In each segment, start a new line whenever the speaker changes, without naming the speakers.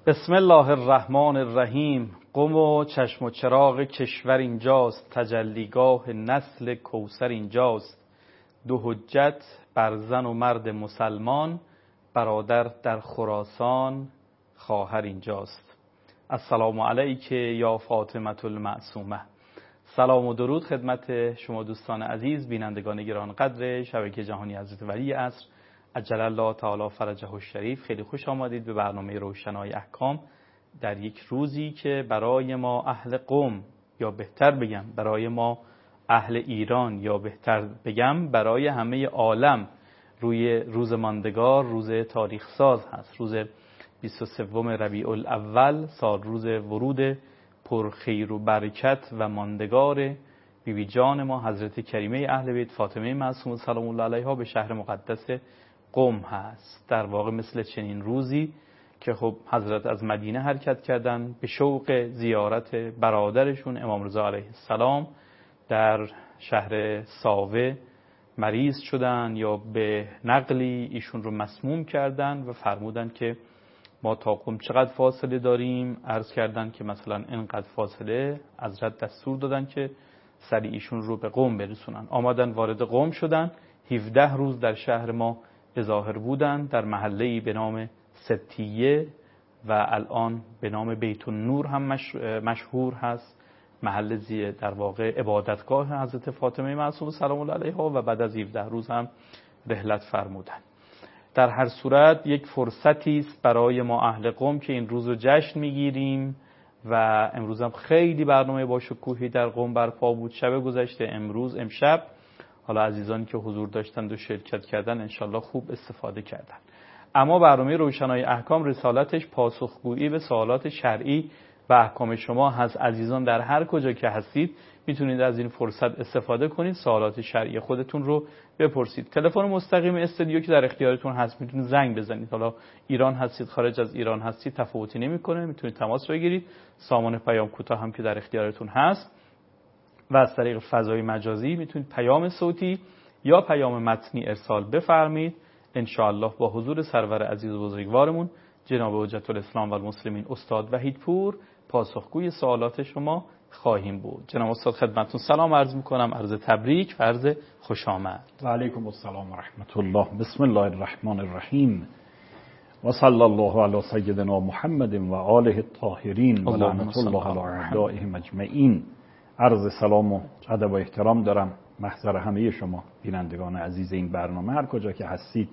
بسم الله الرحمن الرحیم. قم و چشم و چراغ کشور اینجاست، تجلیگاه نسل کوثر اینجاست. دو حجت بر زن و مرد مسلمان، برادر در خراسان خواهر اینجاست. السلام علیک یا فاطمه المعصومه. سلام و درود خدمت شما دوستان عزیز، بینندگان گرانقدر شبکه جهانی حضرت ولی عصر عجل الله تعالی فرجه الشریف. خیلی خوش آمدید به برنامه روشنای احکام در یک روزی که برای ما اهل قم، یا بهتر بگم برای ما اهل ایران، یا بهتر بگم برای همه عالم روی روز ماندگار، روز تاریخ ساز هست. روز 23 ربیع الاول، سال روز ورود پرخیر و برکت و ماندگار بیبی جان ما حضرت کریمه اهل بیت فاطمه معصومه سلام الله علیها به شهر مقدس قم هست. در واقع مثل چنین روزی که خب حضرت از مدینه حرکت کردن به شوق زیارت برادرشون امام رضا علیه السلام، در شهر ساوه مریض شدن یا به نقلی ایشون رو مسموم کردن و فرمودن که ما تا قم چقدر فاصله داریم. عرض کردن که مثلا اینقدر فاصله. حضرت دستور دادن که سریع ایشون رو به قم برسونن. آمدن وارد قم شدن. 17 روز در شهر ما به ظاهر بودن، در محله‌ای به نام ستیه و الان به نام بیت النور هم مشهور هست، محل در واقع عبادتگاه حضرت فاطمه معصومه سلام الله علیها، و بعد از 17 روز هم رحلت فرمودن. در هر صورت یک فرصتی است برای ما اهل قم که این روز رو جشن میگیریم و امروز هم خیلی برنامه با شکوهی در قم برپا بود. شب گذشته، امشب، حالا عزیزانی که حضور داشتند و شرکت کردن انشالله خوب استفاده کردن. اما برنامه روشنای احکام رسالتش پاسخگویی به سوالات شرعی و احکام شما هست. عزیزان در هر کجا که هستید میتونید از این فرصت استفاده کنید، سوالات شرعی خودتون رو بپرسید. تلفن مستقیم استودیو که در اختیارتون هست، میتونید زنگ بزنید. حالا ایران هستید، خارج از ایران هستید، تفاوتی نمیکنه، میتونید تماس بگیرید. سامان پیام کوتاه هم که در اختیارتون هست و از طریق فضای مجازی میتونید پیام صوتی یا پیام متنی ارسال بفرمایید. ان شاء الله با حضور سرور عزیز و بزرگوارمون جناب حجت الاسلام و المسلمین استاد وحیدپور پاسخگوی سوالات شما خواهیم بود. جناب استاد خدمتتون سلام عرض میکنم، عرض تبریک و عرض خوش آمد.
و علیکم السلام و رحمت الله. بسم الله الرحمن الرحیم و صلی الله علی سیدنا محمد و آله الطاهرین و لعنت الله علی اعدائهم اجمعین. عرض سلام و ادب و احترام دارم محضر همه شما بینندگان عزیز این برنامه هر کجا که هستید،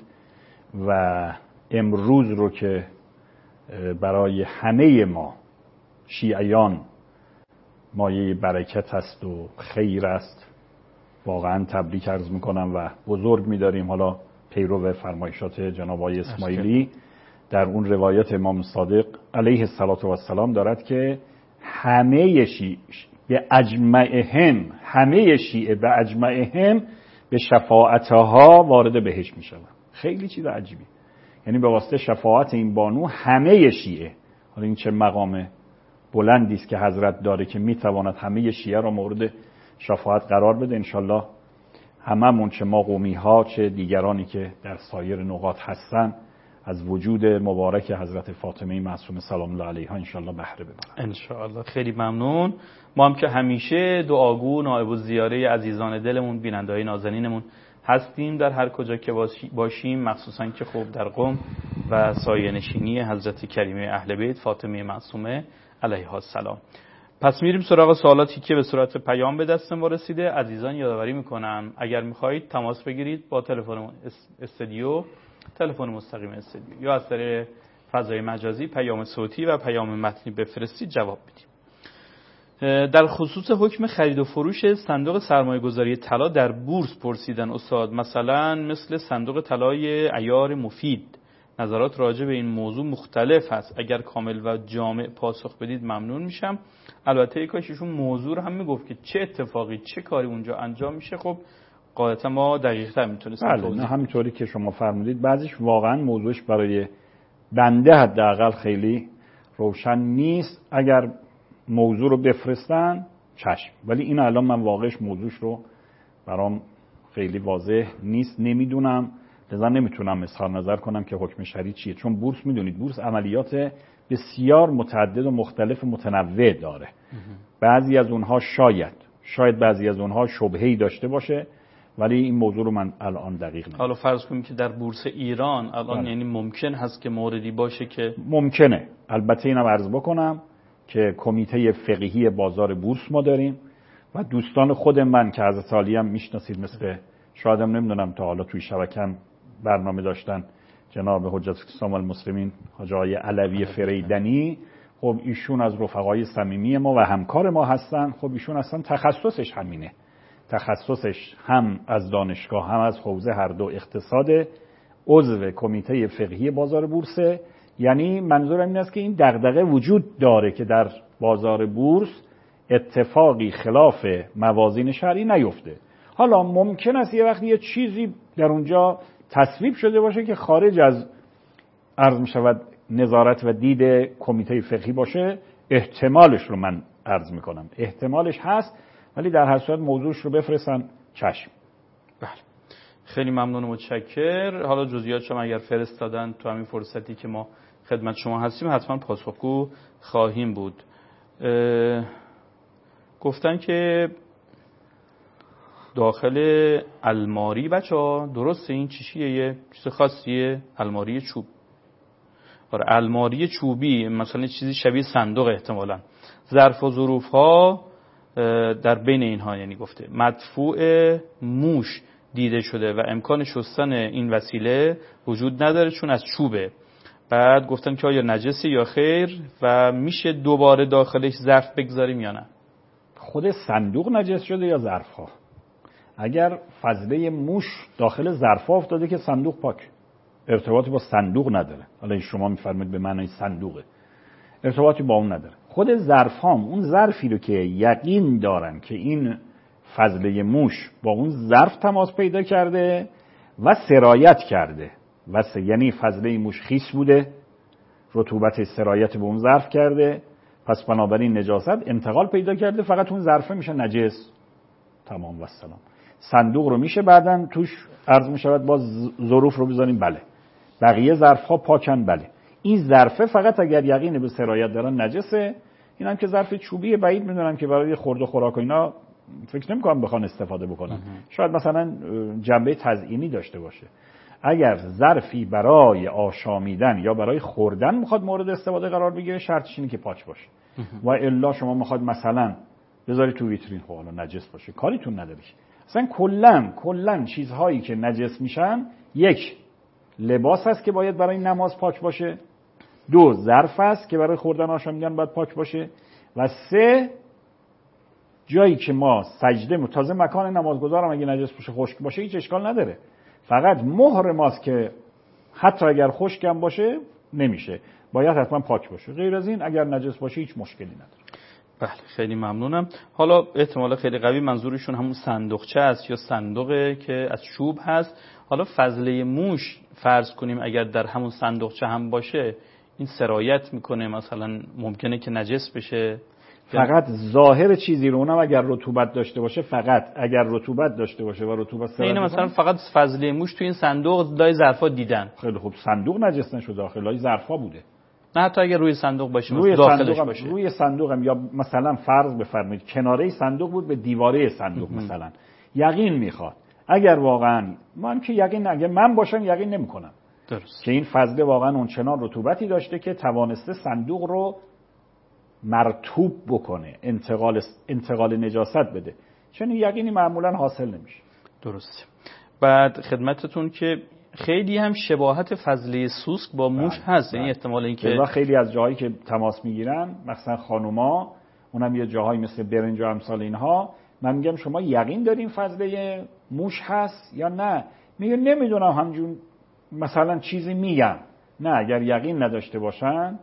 و امروز رو که برای همه ما شیعیان مایه برکت است و خیر است، واقعا تبریک عرض میکنم و بزرگ میداریم. حالا پیرو فرمایشات جناب آقای اسماعیلی در اون روایت امام صادق علیه السلام دارد که همه به اجمعهم، همه شیعه به اجمعهم به شفاعتها وارد بهشت می شود. خیلی چیز عجیبی، یعنی به واسطه شفاعت این بانو همه شیعه. حالا این چه مقام بلندی است که حضرت داره که می تواند همه شیعه را مورد شفاعت قرار بده. انشالله هممون، چه ما قومی ها چه دیگرانی که در سایر نقاط هستن، از وجود مبارک حضرت فاطمه معصومه سلام الله علیها انشالله بهره ببرن.
انشالله. خیلی ممنون. ما هم که همیشه دعاگو نائب الزیاره عزیزان دلمون، بیننده‌های نازنینمون هستیم در هر کجا که باشیم، مخصوصا که خب در قم و سایه نشینی حضرت کریمه اهل بیت فاطمه معصومه علیها السلام. پس میریم سراغ سوالاتی که به صورت پیام به دست ما رسیده. عزیزان یادآوری میکنم اگر میخواهید تماس بگیرید با تلفن استودیو، تلفن مستقیم استودیو، یا از طریق فضای مجازی پیام صوتی و پیام متنی بفرستید جواب بدیم. در خصوص حکم خرید و فروش صندوق سرمایه‌گذاری طلا در بورس پرسیدن استاد، مثلا مثل صندوق طلای عیار مفید. نظرات راجع به این موضوع مختلف هست، اگر کامل و جامع پاسخ بدید ممنون میشم. البته کاش ایشون موضوع رو هم میگفت که چه اتفاقی چه کاری اونجا انجام میشه، خب قاعدتا ما دقیق‌تر میتونستیم توضیح بدیم.
همینطوری که شما فرمودید بعضیش واقعا موضوعش برای بنده حداقل خیلی روشن نیست. اگر موضوع رو بفرستن چشم، ولی این الان من واقعش موضوعش رو برام خیلی واضح نیست، نمیدونم، لذا نمیتونم اظهار نظر کنم که حکم شرعی چیه. چون بورس میدونید، بورس عملیات بسیار متعدد و مختلف و متنوع داره. بعضی از اونها شاید بعضی از اونها شبهه‌ای داشته باشه، ولی این موضوع رو من الان دقیق نمی‌دونم.
حالا فرض کنیم که در بورس ایران الان یعنی ممکن هست که موردی باشه که
ممکنه. البته اینم عرض بکنم که کمیته فقهی بازار بورس ما داریم و دوستان خود من که حضرت عالی هم میشناسید، مثل شاید هم نمیدونم تا حالا توی شبکم برنامه داشتن جناب حجت الاسلام والمسلمین حاج آقای علوی فریدنی، خب ایشون از رفقای صمیمی ما و همکار ما هستن. خب ایشون اصلا تخصصش همینه، تخصصش هم از دانشگاه هم از حوزه هر دو اقتصاد، عضو کمیته فقهی بازار بورس. یعنی منظورم این است که این دغدغه وجود داره که در بازار بورس اتفاقی خلاف موازین شرعی نیفته. حالا ممکن است یه وقتی یه چیزی در اونجا تصویب شده باشه که خارج از عرض می شود نظارت و دید کمیته فقهی باشه. احتمالش رو من عرض می کنم، احتمالش هست، ولی در هر صورت موضوعش رو بفرستن چشم.
بله، خیلی ممنون و متشکر. حالا جزئیات شما اگر فرستادن تو همین فرصتی که ما خدمت شما هستیم حتما پاسخگو خواهیم بود. گفتن که داخل الماری بچه‌ها درسته این چیشیه؟ یه چیز خاصیه؟ الماری چوب. آره، الماری چوبی، مثلا چیزی شبیه صندوق احتمالاً. ظرف و ظروف‌ها در بین اینها، یعنی گفته مدفوع موش دیده شده و امکان شستن این وسیله وجود نداره چون از چوبه. بعد گفتن که آیا نجسه یا خیر و میشه دوباره داخلش ظرف بگذاریم یا نه؟
خود صندوق نجس شده یا ظرف‌ها؟ اگر فضله موش داخل ظرف‌ها افتاده که صندوق پاک، ارتباطی با صندوق نداره. حالا شما می‌فرمایید به معنای صندوقه، ارتباطی با اون نداره. خود ظرف‌هام، اون ظرفی رو که یقین دارن که این فضله موش با اون ظرف تماس پیدا کرده و سرایت کرده، یعنی فضله موش خیس بوده، رطوبت سرایت به اون ظرف کرده، پس بنابراین نجاست انتقال پیدا کرده، فقط اون ظرفه میشه نجس. تمام و سلام. صندوق رو میشه بعدن توش عرض میشود با ظروف رو بذاریم، بله. بقیه ظرف‌ها پاکن، بله. این ظرفه فقط اگر یقین به سرایت دارن نجسه. اینم که ظرف چوبی بعید میدونم که برای خورد و خوراک و اینا فکر نمی‌کنم بخوان استفاده بکنن. شاید مثلا جنبه تزیینی داشته باشه. اگر ظرفی برای آشامیدن یا برای خوردن میخواد مورد استفاده قرار بگیره، شرطش اینه که پاک باشه. و الا شما میخواد مثلا بذاری تو ویترین، خب حالا نجس باشه، کاریتون نداره. اصلا کلا چیزهایی که نجس میشن، یک لباس هست که باید برای نماز پاک باشه، دو ظرف هست که برای خوردن آشامیدن باید پاک باشه، و سه جایی که ما سجده تازه مکان نمازگزارم اگه نجس باشه خشک باشه هیچ اشکال نداره، فقط مهر ماست که حتی اگر خشکم باشه نمیشه، باید حتما پاک باشه. غیر از این اگر نجس باشه هیچ مشکلی نداره.
بله، خیلی ممنونم. حالا احتمال خیلی قوی منظورشون همون صندوقچه است یا صندوقه که از چوب هست. حالا فضله موش فرض کنیم اگر در همون صندوقچه هم باشه، این سرایت میکنه، مثلا ممکنه که نجس بشه.
فقط ظاهر چیزی رو، اونم اگر رطوبت داشته باشه، فقط اگر رطوبت داشته باشه و رطوبت سرایت
اینه، مثلا فقط فضله موش تو این صندوق لای ظرفا دیدن.
خیلی خوب، صندوق نجس نشده، داخل لای ظرفا بوده.
نه حتی اگر روی صندوق باشه،
روی
داخلش باشه.
روی صندوق هم، یا مثلا فرض بفرمایید کناره صندوق بود به دیواره صندوق مثلا، یقین میخواد. اگر واقعا من که یقین، اگر من باشم یقین نمیکنم
درست
که این فضله واقعا اونچنان رطوبتی داشته که توانسته صندوق رو مرطوب بکنه، انتقال نجاست بده، چون یقینی معمولا حاصل نمیشه.
درسته. بعد خدمتتون که خیلی هم شباهت فضله سوسک با موش هست، یعنی احتمال اینکه
خیلی از جاهایی که تماس میگیرن، مثلا خانوما، اونم یه جاهایی مثل برنج و امثال اینها، من میگم شما یقین دارین فضله موش هست یا نه؟ میگه نمیدونم، همجون مثلا چیزی میگم. نه، اگر یقین نداشته باشن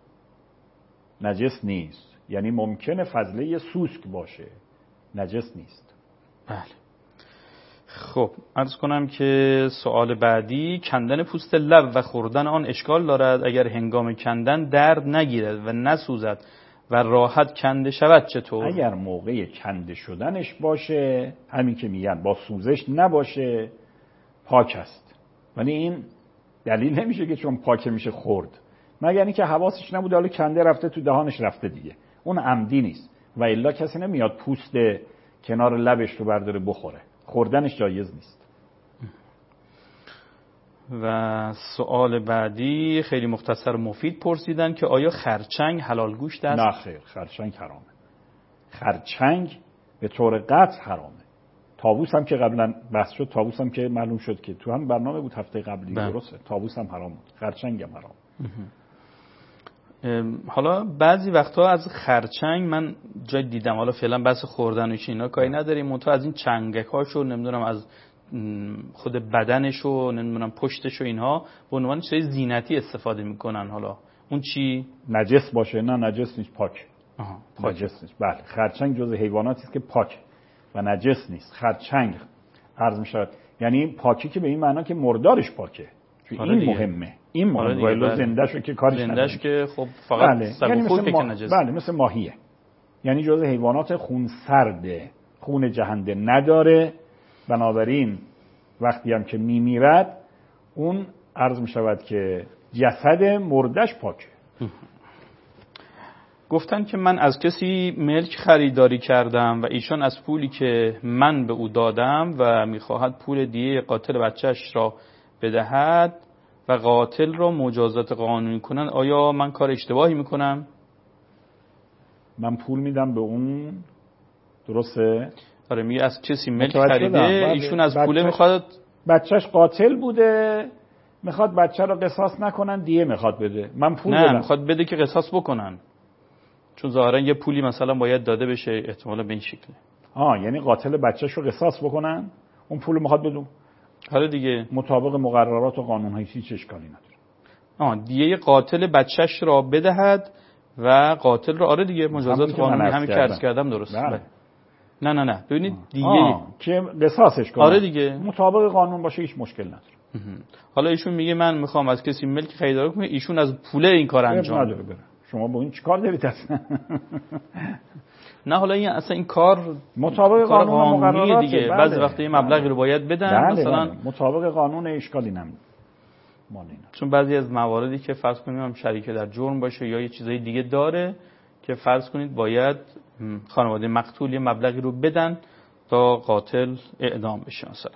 نجس نیست. یعنی ممکنه فضله سوسک باشه، نجس نیست.
بله. خب عرض کنم که سوال بعدی، کندن پوست لب و خوردن آن اشکال دارد؟ اگر هنگام کندن درد نگیرد و نسوزد و راحت کنده شود چطور؟
اگر موقع کنده شدنش باشه، همین که میگن با سوزش نباشه، پاک است. ولی این دلیل نمیشه که چون پاک میشه خورد. مگر اینکه حواسش نبوده حالا کنده رفته تو دهانش رفته دیگه، اون عمدی نیست. و الا کسی نمیاد پوست کنار لبش رو برداره بخوره، خوردنش جایز نیست.
و سوال بعدی خیلی مختصر و مفید پرسیدن که آیا خرچنگ حلال گوشت است؟
نه خیر، خرچنگ حرامه. خرچنگ به طور قطع حرامه. طاووس هم که قبلا بحث شد، طاووس هم که معلوم شد که تو هم برنامه بود هفته قبلی، درسته، طاووس هم حرام بود، خرچنگ هم حرام.
حالا بعضی وقتا از خرچنگ من جای دیدم، حالا فعلا بحث خوردن و اینا کاری نداریم، منتها از این چنگکاشو نمیدونم از خود بدنشو نمیدونم پشتشو اینها به عنوان چیز زینتی استفاده میکنن. حالا اون چی
نجس باشه؟ نه نجس نیست، پاک. نجس نیست. بله، خرچنگ جزء حیواناتی است که پاک و نجس نیست. خرچنگ عرض می‌شود یعنی پاکی که به این معنا که مردارش پاکه. این مهمه. این مهمه. ولی زنده‌شو که کارش نداره.
زنده‌ش که خب فقط
یعنی
سبوخور که نجس.
بله، مثل ماهیه. یعنی جزء حیوانات خونسرده، خون جهنده نداره. بنابراین وقتی هم که میمیرد اون عرض می‌شود که جسد مردش پاکه.
گفتن که من از کسی ملک خریداری کردم و ایشان از پولی که من به او دادم و میخواهد پول دیه قاتل بچهش را بدهد و قاتل را مجازات قانونی کنند، آیا من کار اشتباهی میکنم؟
من پول میدم به اون، درسته؟
آره، میگه از کسی ملک خریده، ایشون از پول میخواد،
بچهش قاتل بوده، میخواد بچه را قصاص نکنن، دیه میخواد بده، من پول بدم.
نه، میخواد بده که قصاص بکنن، چون ظاهرا یه پولی مثلا باید داده بشه، احتمالا به این شکله.
یعنی قاتل بچهش رو قصاص بکنن، اون پول میخواد بدون.
حالا دیگه
مطابق مقررات و قانون‌های هیچ اشکالی نداره.
دیه قاتل بچهش را بدهد و قاتل را، آره دیگه، مجازات قانونی همین که عرض کردم، درست.
بله.
نه ببینید دیگه
که قصاصش کنه،
آره دیگه،
مطابق قانون باشه هیچ مشکل نداره.
حالا ایشون میگه من میخوام از کسی ملک خریداری کنم، ایشون از پول این کار انجام
بده. شما با این چیکار دارید اصلا؟
نه، حالا این اصلا این کار
مطابق قانون و مقررات
دیگه.
بله.
بعضی وقتا این مبلغی رو باید بدن، مثلا
مطابق قانون، اشکالی نمیده.
چون بعضی از مواردی که فرض کنیم هم شریک در جرم باشه یا یه چیزای دیگه داره که فرض کنید باید خانواده مقتول یه مبلغی رو بدن تا قاتل اعدام بشه مثلا.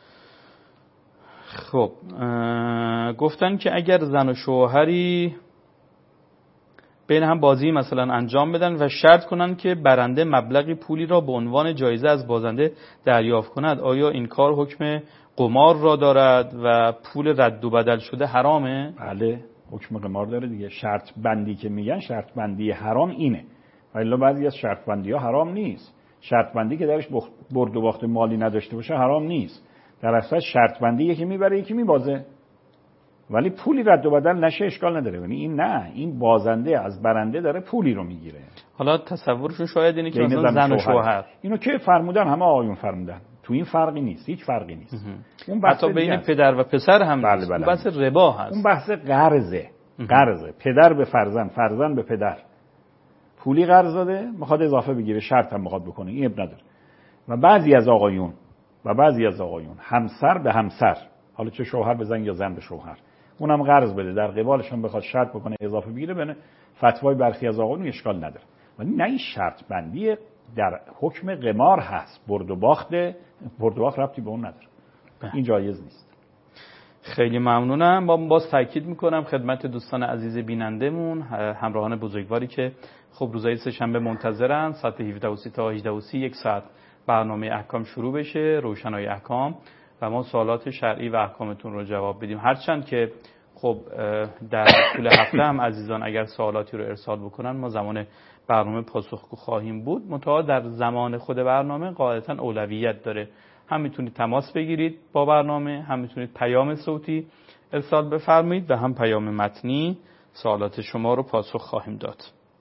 خب گفتن که اگر زن و شوهری بین هم بازی مثلا انجام بدن و شرط کنن که برنده مبلغی پولی را به عنوان جایزه از بازنده دریافت کند، آیا این کار حکم قمار را دارد و پول رد و بدل شده حرامه؟
بله، حکم قمار داره دیگه. شرط بندی که میگن شرط بندی حرام اینه، ولی بعضی از شرط بندی ها حرام نیست. شرط بندی که درش برد و باخت مالی نداشته باشه حرام نیست. در اصل شرط بندی یکی میبره یکی میبازه، ولی پولی رد و بدل نشه اشکال نداره. یعنی این نه، این بازنده از برنده داره پولی رو میگیره.
حالا تصورشون شاید اینه که مثلا زن و شوهر
اینو که فرمودن، همه آقایون فرمودن، تو این فرقی نیست، هیچ فرقی نیست.
اون حتی بین پدر و پسر هم
بله
نیست. بحث ربا هست.
اون بحث قرضه. پدر به فرزند، فرزند به پدر. پولی قرض داده، میخواد اضافه بگیره، شرط هم میخواد بکنه، این اب نداره. و بعضی از آقایون همسر به همسر، حالا چه شوهر به زن یا زن به شوهر، اونم قرض بده، در قبالش هم بخواد شرط بکنه اضافه بگیره، بنه فتوای برخی از آقایون اشکال نداره. ولی نه، این شرط بندی در حکم قمار هست. برد و باخت ربطی به اون نداره. این جایز نیست.
خیلی ممنونم. باز تاکید میکنم خدمت دوستان عزیز بینندمون، همراهان بزرگواری که خب روزهای سه‌شنبه منتظرن ساعت 17:30 تا 18:30 یک ساعت برنامه احکام شروع بشه، روشنای احکام، و ما سوالات شرعی و احکامتون رو جواب بدیم. هرچند که خب در طول هفته هم عزیزان اگر سوالاتی رو ارسال بکنن ما زمان برنامه پاسخگو خواهیم بود، منتها در زمان خود برنامه قاعدتاً اولویت داره. هم میتونید تماس بگیرید با برنامه، هم میتونید پیام صوتی ارسال بفرمایید و هم پیام متنی، سوالات شما رو پاسخ خواهیم داد.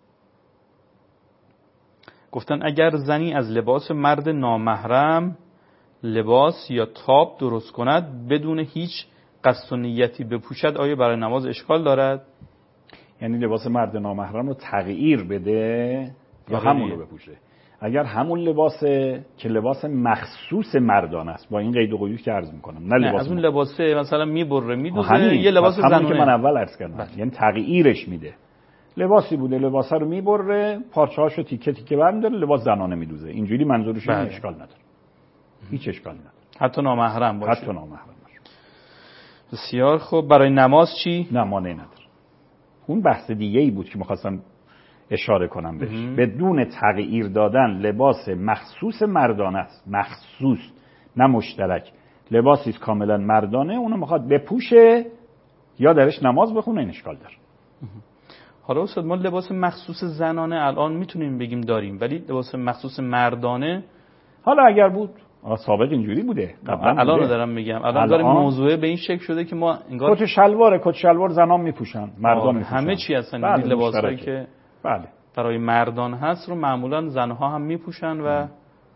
گفتن اگر زنی از لباس مرد نامحرم لباس یا تاب درست کند بدون هیچ قصد و نیتی بپوشد، آیا برای نماز اشکال دارد؟
یعنی لباس مرد نامحرم رو تغییر بده یا همون رو بپوشه؟ اگر همون لباسه که لباس مخصوص مردان است، با این قید و قیودی که عرض میکنم، نه لباس
از اون لباسه مثلا میبره میدوزه، یه لباس
زنونه که من اول عرض کردم، یعنی تغییرش میده. لباسی بوده لباسه رو میبره، پارچه‌هاشو تیکه تیکه برمی‌داره، لباس زنانه میدوزه. اینجوری منظورش اینه، اشکال نداره، هیچ اشکالی نداره،
حتی نامحرم باشه.
حتی نامحرم باشه.
بسیار خوب. برای نماز چی؟
نه مانعی نداره. اون بحث دیگه‌ای بود که می‌خواستم اشاره کنم بهش. بدون تغییر دادن لباس مخصوص مردانه است، مخصوص نه مشترک، لباسی است کاملا مردانه، اونو میخواد بپوشه یا درش نماز بخونه، این اشکال داره.
حالا استاد ما لباس مخصوص زنانه الان میتونیم بگیم داریم، ولی لباس مخصوص مردانه
حالا اگر بود سابق اینجوری بوده،
الان رو دارم میگم، الان داره موضوع به این شکل شده که ما انگار
کت شلوار زنان میپوشن، مردان میپوشن،
همه چی هستن. این لباسایی که برای مردان هست رو معمولا زنها هم میپوشن و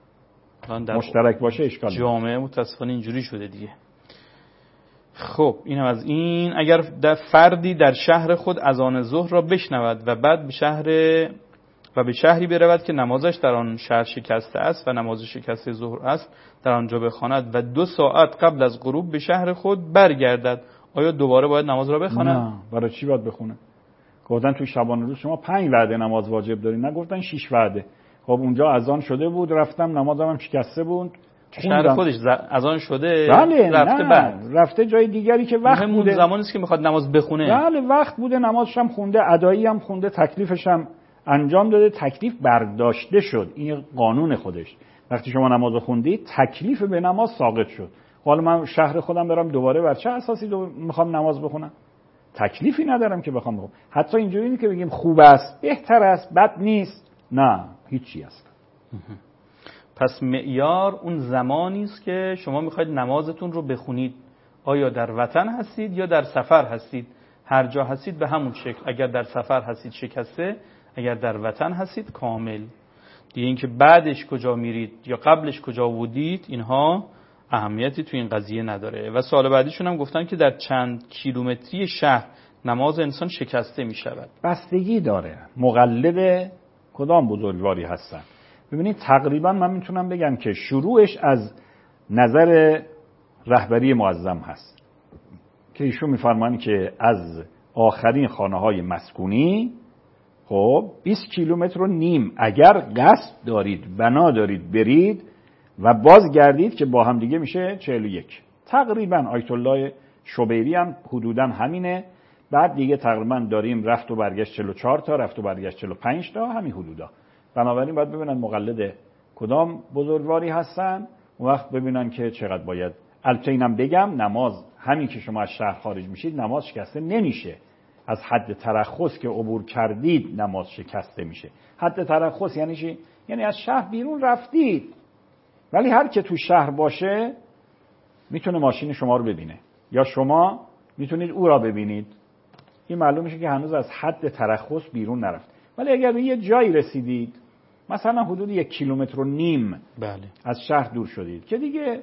مشترک باشه اشکال
جامعه متاسفانه اینجوری شده دیگه. خب اینم از این. اگر در فردی در شهر خود اذان ظهر را بشنود و بعد به شهری برود که نمازش در آن شهر شکسته است و نماز شکسته ظهر است، در آنجا بخواند و 2 ساعت قبل از غروب به شهر خود برگردد، آیا دوباره باید نماز را بخواند؟
نه، برای چی باید بخونه؟ گفتن توی شبانه روز شما 5 وعده نماز واجب داری، نگفتن 6 وعده. خب اونجا اذان شده بود، رفتم نمازم هم شکسته بود،
شهر خودش اذان شده،
بله،
رفته بعد
رفته جای دیگری که وقت بوده،
زمانی است که میخواد نماز بخونه.
بله وقت بوده، نمازش هم خونده، ادایی هم خونده، تکلیفش هم انجام داده، تکلیف برداشته شد. این قانون خودش. وقتی شما نماز خوندید تکلیف به نماز ساقط شد. حالا من شهر خودم برم دوباره بر چه اساسی میخوام نماز بخونم؟ تکلیفی ندارم که بخوام بخونم. حتی اینجوری نیست که بگیم خوب است، بهتر است، بد نیست، نه، هیچی است.
پس معیار اون زمانی است که شما میخواید نمازتون رو بخونید. آیا در وطن هستید یا در سفر هستید؟ هر جا هستید به همون شکل. اگر در سفر هستید شکسته، اگر در وطن هستید کامل. دیگه اینکه بعدش کجا میرید یا قبلش کجا بودید اینها اهمیتی تو این قضیه نداره. و سوال بعدیشون هم گفتن که در چند کیلومتری شهر نماز انسان شکسته میشود.
بستگی داره مقلد کدام بزرگواری هستن. ببینید تقریبا من میتونم بگم که شروعش از نظر رهبری معظم هست که ایشون میفرمایند که از آخرین خانه‌های مسکونی خب 20 کیلومتر و نیم اگر قصد دارید، بنا دارید برید و بازگردید که با هم دیگه میشه 41. تقریبا آیت الله شبیری هم حدوداً همینه. بعد دیگه تقریبا داریم رفت و برگشت 44 تا، رفت و برگشت 45 تا، همین حدودا. بنابراین باید ببینن مقلد کدام بزرگواری هستن، اون وقت ببینن که چقدر باید. البته اینم بگم نماز همین که شما از شهر خارج میشید نماز شکسته نمیشه. از حد ترخص که عبور کردید نماز شکسته میشه. حد ترخص یعنی چی؟ یعنی از شهر بیرون رفتید، ولی هر که تو شهر باشه میتونه ماشین شما رو ببینه یا شما میتونید او را ببینید. این معلوم میشه که هنوز از حد ترخص بیرون نرفت. ولی اگر به یه جایی رسیدید مثلا حدود 1.5 کیلومتر
بله.
از شهر دور شدید که دیگه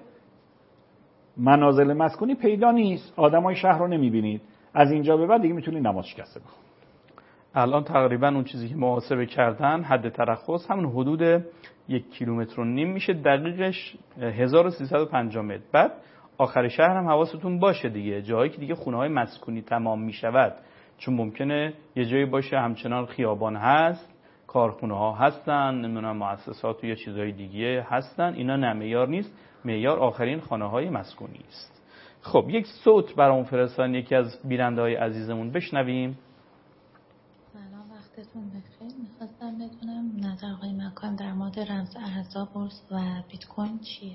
منازل مسکونی پیدا نیست، آدمای شهر رو نمیبینید، از اینجا به بعد دیگه میتونید نماز شکسته بخونید.
الان تقریبا اون چیزی که محاسبه کردن حد ترخص همون حدود 1.5 کیلومتر میشه، دقیقش 1350 متر. بعد آخر شهر هم حواستون باشه دیگه، جایی که دیگه خونه‌های مسکونی تمام میشود، چون ممکنه یه جایی باشه همچنان خیابان هست، کارخونه‌ها هستن، نمیدونم مؤسسات و یه چیزای دیگه هستن، اینا نه معیار نیست، معیار آخرین خانه‌های مسکونی است. خب یک صوت برام فرستادن یکی از بیننده‌های عزیزمون، بشنویم.
سلام، وقتتون بخیر. می‌خواستم بدونم نظر آقای مکان در مورد رمز ارزها، بورس و بیت کوین چیه؟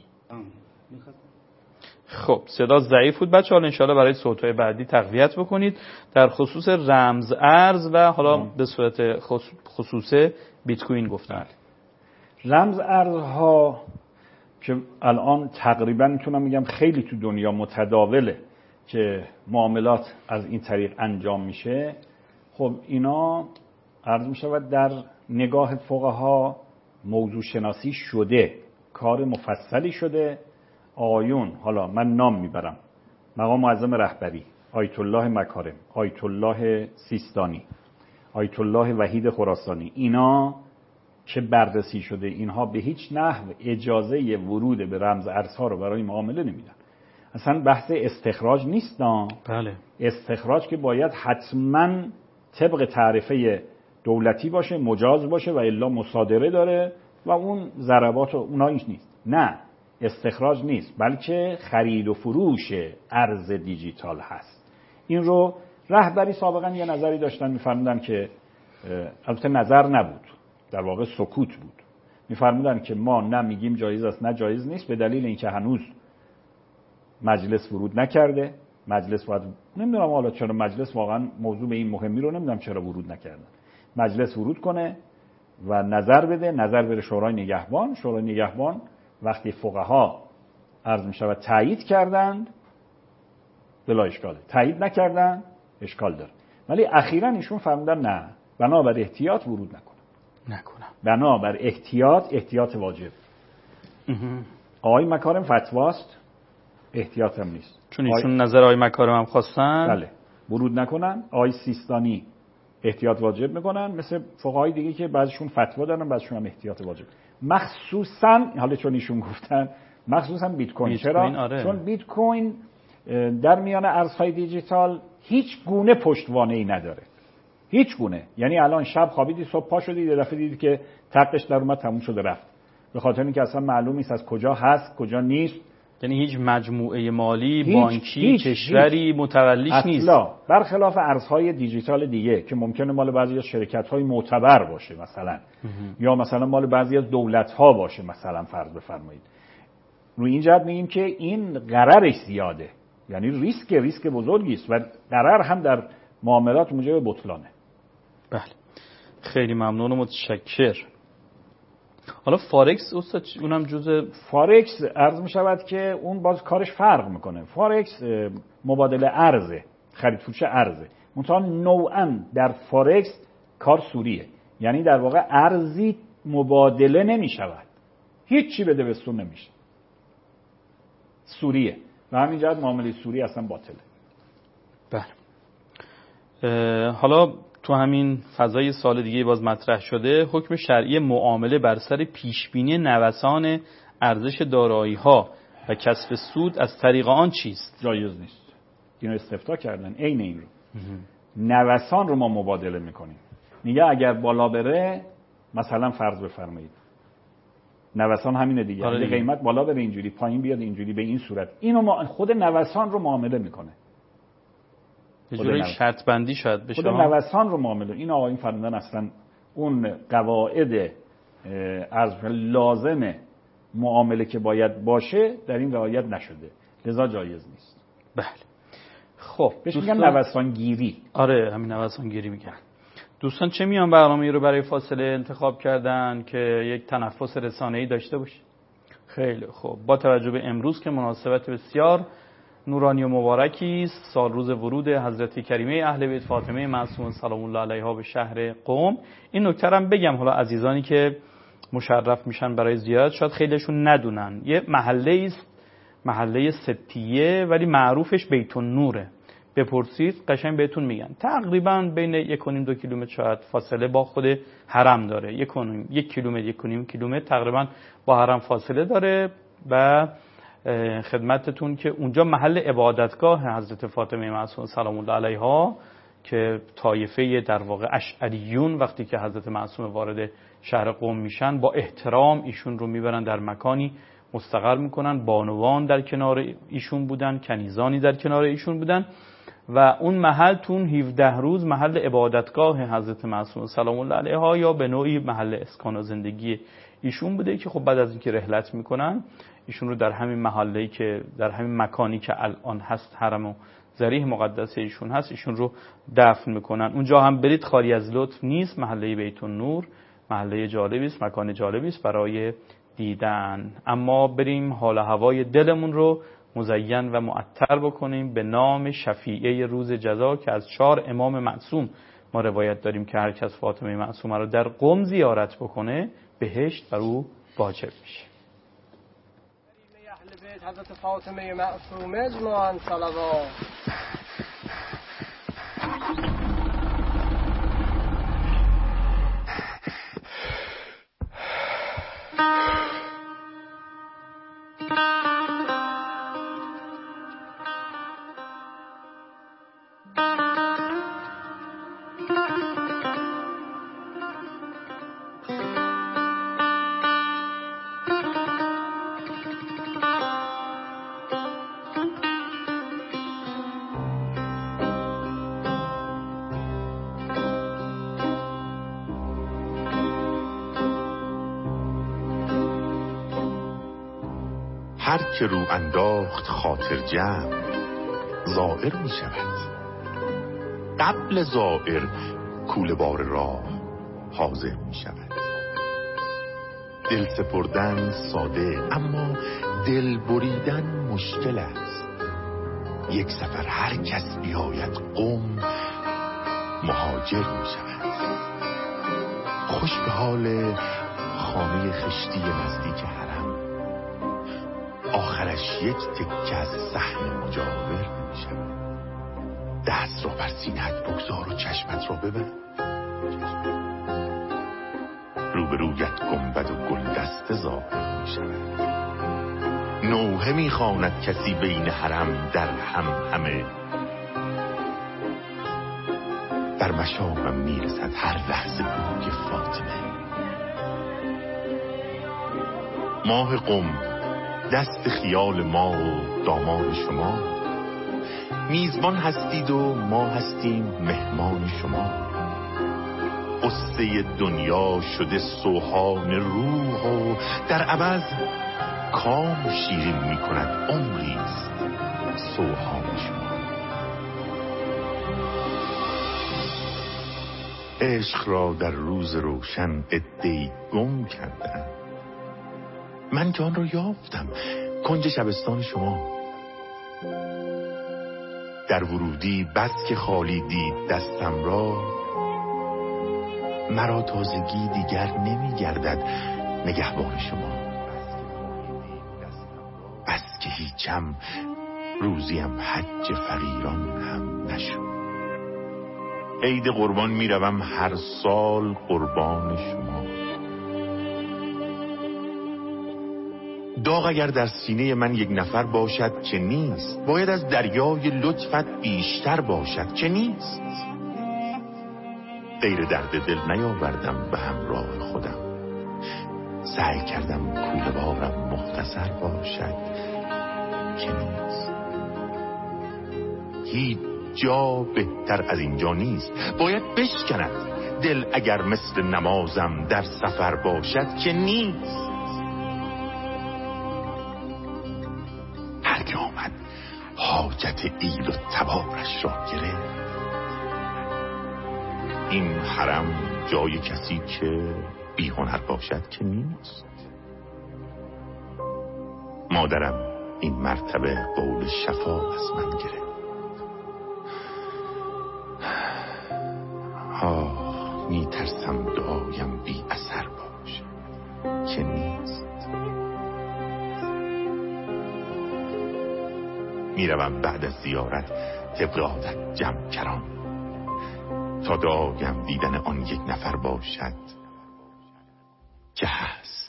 خب صدا ضعیف بود بچه‌ها، انشالله برای صوت‌های بعدی تقویت بکنید در خصوص رمز ارز و حالا به صورت خصوص بیت کوین گفتن.
رمز ارزها که الان تقریبا میتونم میگم خیلی تو دنیا متداوله که معاملات از این طریق انجام میشه. خب اینا عرض میشود در نگاه فقها موضوع شناسی شده، کار مفصلی شده. آیون، حالا من نام میبرم، مقام معظم رهبری، آیت الله مکارم، آیت الله سیستانی، آیت الله وحید خراسانی، اینا که بررسی شده اینها به هیچ نحو اجازه ورود به رمز ارزها رو برای معامله نمیدن. اصلا بحث استخراج نیست.
بله.
استخراج که باید حتما طبق تعرفه دولتی باشه، مجاز باشه و الا مصادره داره و اون ضربات و اونها ایش نیست. نه، استخراج نیست، بلکه خرید و فروش ارز دیجیتال هست. این رو رهبری سابقا یه نظری داشتن، می‌فرمودن که البته نظر نبود، در واقع سکوت بود. می‌فرمودن که ما نه میگیم جایز است نه جایز نیست، به دلیل اینکه هنوز مجلس ورود نکرده. مجلس باید، نمیدونم حالا چرا مجلس واقعا موضوع به این مهمی رو نمیدونم چرا ورود نکردن. مجلس ورود کنه و نظر بده، نظر بره شورای نگهبان. شورای نگهبان وقتی فقها عرض می شود تایید کردند بلا اشکاله، تایید نکردن اشکال داره. ولی اخیراً ایشون فرمودن نه، بنابر احتیاط ورود نکنم. بنابر احتیاط واجب. آقای مکارم فتواست، احتیاط هم نیست.
چون ایشون نظر آقای مکارم هم خواستن.
بله، ورود نکنن. آقای سیستانی احتیاط واجب میکنن، مثل فقهای دیگه که بعضیشون فتوا دارن، بعضیشون هم احتیاط واجب. مخصوصا حالا چون ایشون گفتن مخصوصا بیت کوین. چرا؟
آره.
چون بیت کوین در میان ارزهای دیجیتال هیچ گونه پشتوانه‌ای نداره، هیچ گونه. یعنی الان شب خوابیدی صبح پا شدی یه دفعه دیدی که تقش در اومد تموم شده رفت، به خاطر اینکه اصلا معلوم نیست از کجا هست کجا نیست.
یعنی هیچ مجموعه مالی، بانکی، کشوری متولیش نیست.
اصلا برخلاف ارزهای دیجیتال دیگه که ممکنه مال بعضی از شرکت‌های معتبر باشه مثلا، یا مثلا مال بعضی از دولت‌ها باشه مثلا، فرض بفرمایید. روی این جهت میگیم که این ضررش زیاده، یعنی ریسک بزرگی است و ضرر هم در معاملات موجب بطلانه.
بله، خیلی ممنون و متشکر. حالا فارکس استاد، اونم جزء
فارکس عرض می شود که اون باز کارش فرق میکنه. فارکس مبادله ارزه، خرید فروش ارزه، منتها نوعاً در فارکس کار سوریه، یعنی در واقع ارزی مبادله نمی شود، هیچ چی بده بستون نمیشه، سوریه و همین جهت معامله سوری اصلا باطله.
بله. حالا تو همین فضای سال دیگه باز مطرح شده حکم شرعی معامله بر سر پیشبینی نوسان ارزش دارایی‌ها و کسب سود از طریق آن چیست؟
جایز نیست. اینو استفتاء کردن عین این رو. نوسان رو ما مبادله میکنیم. میگه اگر بالا بره، مثلا فرض بفرمایید نوسان همینه دیگه، اگه قیمت بالا بره اینجوری، پایین بیاد اینجوری، به این صورت اینو ما خود نوسان رو معامله میکنه.
یه جوری شرط بندی شاید بشه.
خود نوسان رو معامله. این آقایون فرمودن اصلا اون قواعد لازم معامله که باید باشه در این رعایت نشده، لذا جایز نیست.
بله. خب
بهش میگن نوسان گیری.
آره، همین نوسان گیری میگن. دوستان چه میان برنامه‌ای رو برای فاصله انتخاب کردن که یک تنفس رسانه‌ای داشته باشه؟ خیلی خب. با توجه به امروز که مناسبت بسیار نورانی و مبارکی است، سال روز ورود حضرت کریمه اهل بیت فاطمه معصومه سلام الله علیها به شهر قم، این نکته رو بگم حالا عزیزانی که مشرف میشن برای زیارت شاید خیلیشون ندونن. یه محله است، محله ستیه، ولی معروفش بیت النوره. بپرسید قشنگ بهتون میگن. تقریبا بین 1.5-2 کیلومتر شاید فاصله با خود حرم داره. 1 کیلومتر 1.5 کیلومتر تقریبا با حرم فاصله داره. و خدمتتون که اونجا محل عبادتگاه حضرت فاطمه معصومه سلام الله علیها که طایفه در واقع اشعریون وقتی که حضرت معصومه وارد شهر قم میشن با احترام ایشون رو میبرن در مکانی مستقر میکنن. بانوان در کنار ایشون بودن، کنیزانی در کنار ایشون بودن و اون محل تون 17 روز محل عبادتگاه حضرت معصومه سلام الله علیها یا به نوعی محل اسکان و زندگی ایشون بوده که خب بعد از اینکه رحلت میکنن ایشون رو در همین محله‌ای که در همین مکانی که الان هست حرم و ضریح مقدس ایشون هست ایشون رو دفن میکنن. اونجا هم برید خالی از لطف نیست. محله بیت النور محله جالبی است، مکان جالبی است برای دیدن. اما بریم حال و هوای دلمون رو مزین و معطر بکنیم به نام شفیعه روز جزا که از 4 امام معصوم ما روایت داریم که هر کس فاطمه معصومه رو در قم زیارت بکنه بهشت بر او واجب میشه.
حضرت فاطمه معصومه اجماعاً صلوات.
هر که رو انداخت خاطر جمع زائر می شود. قبل زائر کوله بار راه حاضر می شود. دل سپردن ساده اما دل بریدن مشکل است. یک سفر هر کس بیاید قم مهاجر می شود. خوش به حال خانه خشتی نزدیک حرم، آخرش یک تکه از صحن مجاور می شود. دست را بر سینه‌ات بگذار و چشمت را ببند. روبرویت گنبد و گل دسته ظاهر می شود. نوحه می خواند کسی بین حرم در همه. در مشامم می رسد هر لحظه بوی فاطمه. ماه قم دست خیال ما و دامان شما. میزبان هستید و ما هستیم مهمان شما. قصه دنیا شده سوهان روح و در عوض کام شیرین می کند عمریست سوهان شما. عشق را در روز روشن عده‌ای گم کردند. من که آن را یافتم کنج شبستان شما. در ورودی بس که خالی دید دستم را، مرا تازگی دیگر نمی گردد نگهبان شما. بس که هیچم روزیم حج فقیران هم نشد. عید قربان می روم هر سال قربان شما. داغ اگر در سینه من یک نفر باشد که نیست، باید از دریای لطفت بیشتر باشد که نیست. غیر درد دل نیاوردم به همراه خودم، سعی کردم کوله بارم مختصر باشد که نیست. هیچ جا بهتر از اینجا نیست، باید بشکند دل اگر مثل نمازم در سفر باشد که نیست. هر که آمد حاجت ایل و تبارش را گرفت. این حرم جای کسی که بی هنر باشد که نیست. مادرم این مرتبه قول شفا از من گرفت. می ترسم دعایم بی اثر باشه که نیست. می روم بعد از زیارت طبق عادت جمع کران، تا دعایم دیدن آن یک نفر باشد که هست.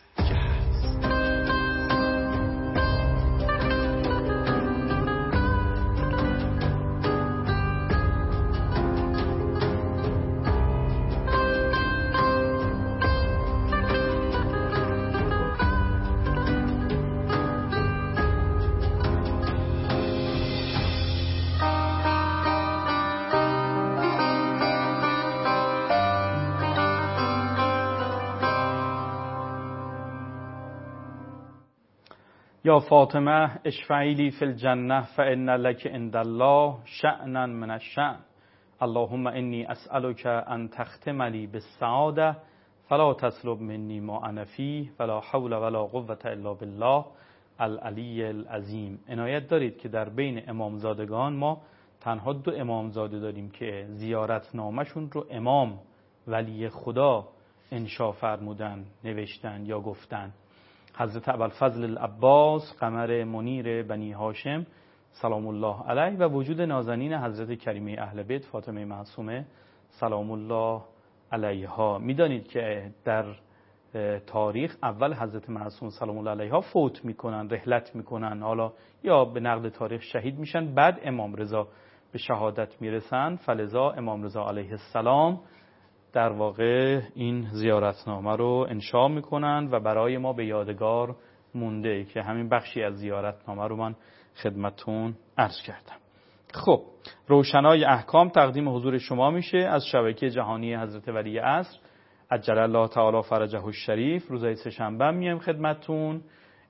یا فاطمه اشفعی لی فی الجنه فان لک عند الله شأنا من الشأن. اللهم انی اسألک ان تختم لی بالسعاده فلا تسلب منی ما انا فیه ولا حول ولا قوة الا بالله العلی العظیم. عنایت دارید که در بین امامزادگان ما تنها 2 امامزاده داریم که زیارت نامشون رو امام ولی خدا انشا فرمودن، نوشتن یا گفتن. حضرت ابوالفضل العباس قمر منیر بنی هاشم سلام الله علیه و وجود نازنین حضرت کریمه اهل بیت فاطمه معصومه سلام الله علیها. میدانید که در تاریخ اول حضرت معصوم سلام الله علیها فوت میکنن، رحلت میکنن، حالا یا به نقل تاریخ شهید میشن، بعد امام رضا به شهادت میرسن. فلذا امام رضا علیه السلام در واقع این زیارتنامه رو انشا میکنن و برای ما به یادگار مونده که همین بخشی از زیارتنامه رو من خدمتون عرض کردم. خب روشنای احکام تقدیم حضور شما میشه از شبکه جهانی حضرت ولی عصر عجل الله تعالی فرجه الشریف. روزهای سه‌شنبه میایم خدمتون.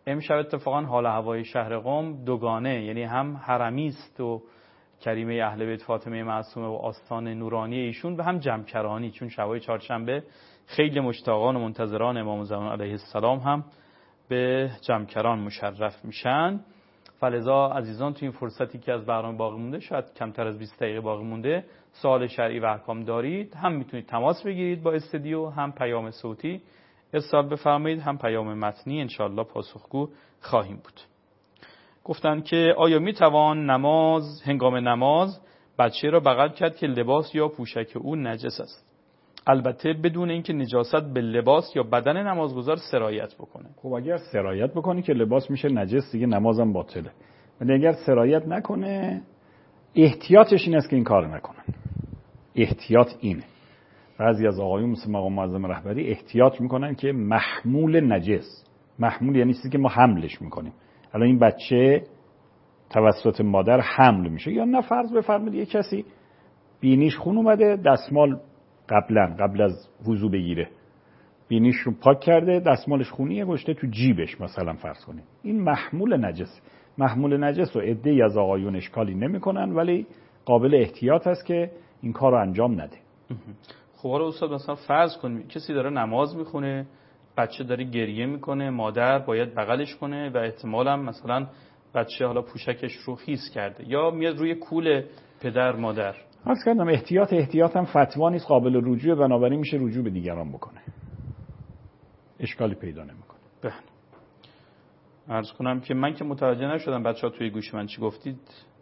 امشب اتفاقا حال هوای شهر قم دوگانه، یعنی هم حرمی است و کریمه اهل بیت فاطمه معصومه و آستان نورانی ایشون، و هم جمکرانی، چون شبای چهارشنبه خیلی مشتاقان و منتظران امام زمان علیه السلام هم به جمکران مشرف میشن. فلذا عزیزان تو این فرصتی که از برنامه باقی مونده، شاید کمتر از 20 دقیقه باقی مونده، سوال شرعی و احکام دارید، هم میتونید تماس بگیرید با استودیو، هم پیام صوتی ارسال بفرمایید، هم پیام متنی، انشالله پاسخگو خواهیم بود. گفتن که آیا میتوان هنگام نماز بچه را بغل کرد که لباس یا پوشک او نجس است، البته بدون اینکه نجاست به لباس یا بدن نمازگزار سرایت بکنه؟
خب اگر سرایت بکنی که لباس میشه نجس دیگه، نمازم باطله. ولی اگر سرایت نکنه، احتیاطش این است که این کار نکنن. احتیاط اینه. بعضی از آقایون مثل مقام معظم رهبری احتیاط میکنن که محمول نجس، محمول یعنی چیزی که ما حملش میکنیم. الان این بچه توسط مادر حمل میشه، یا نه فرض بفرمایید یه کسی بینیش خون اومده، دستمال قبل از وضو بگیره بینیش رو پاک کرده، دستمالش خونیه، گذاشته تو جیبش مثلا فرض کنید، این محمول نجس. محمول نجس رو عده‌ای از آقایون اشکالی نمیکنن، ولی قابل احتیاط است که این کار رو انجام نده.
خب حالا استاد مثلا فرض کنیم کسی داره نماز میخونه، بچه داره گریه میکنه، مادر باید بغلش کنه و احتمالاً مثلا بچه حالا پوشکش رو خیس کرده یا میاد روی کول پدر مادر.
عرض کردم احتیاط هم فتوا نیست، قابل رجوع، بنابراین میشه رجوع به دیگران بکنه، اشکالی پیدا نمیکنه.
بله. عرض کنم که من که متوجه نشدم بچه‌ها توی گوش من چی گفتید.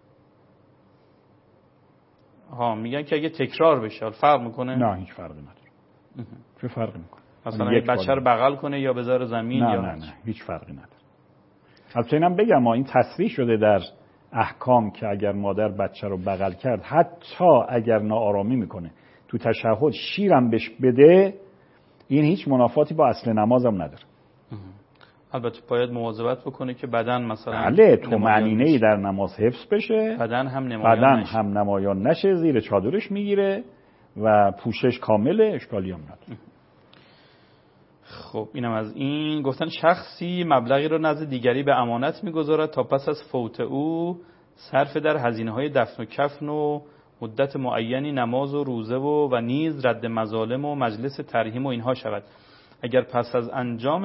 میگن که اگه تکرار بشه فرق میکنه؟
نه هیچ فرقی نداره. چه فرقی میکنه؟
مثلا یک بچه رو بغل کنه یا بذاره زمین؟
نه هیچ فرقی نداره. البته اینم بگم این تصریح شده در احکام که اگر مادر بچه رو بغل کرد، حتی اگر ناآرامی میکنه تو تشهد شیرم بهش بده، این هیچ منافاتی با اصل نمازم نداره.
البته باید مواظبت بکنه که بدن مثلا
بله طمأنینه‌ای در نماز حفظ بشه،
بدن هم
نمایان نشه، زیر چادرش میگیره و پوشش کامله، اشکالی هم نداره.
خب اینم از این. گفتن شخصی مبلغی رو نزد دیگری به امانت میگذارد تا پس از فوت او صرف در هزینه‌های دفن و کفن و مدت معینی نماز و روزه و نیز رد مظالم و مجلس ترحیم و اینها شود. اگر پس از انجام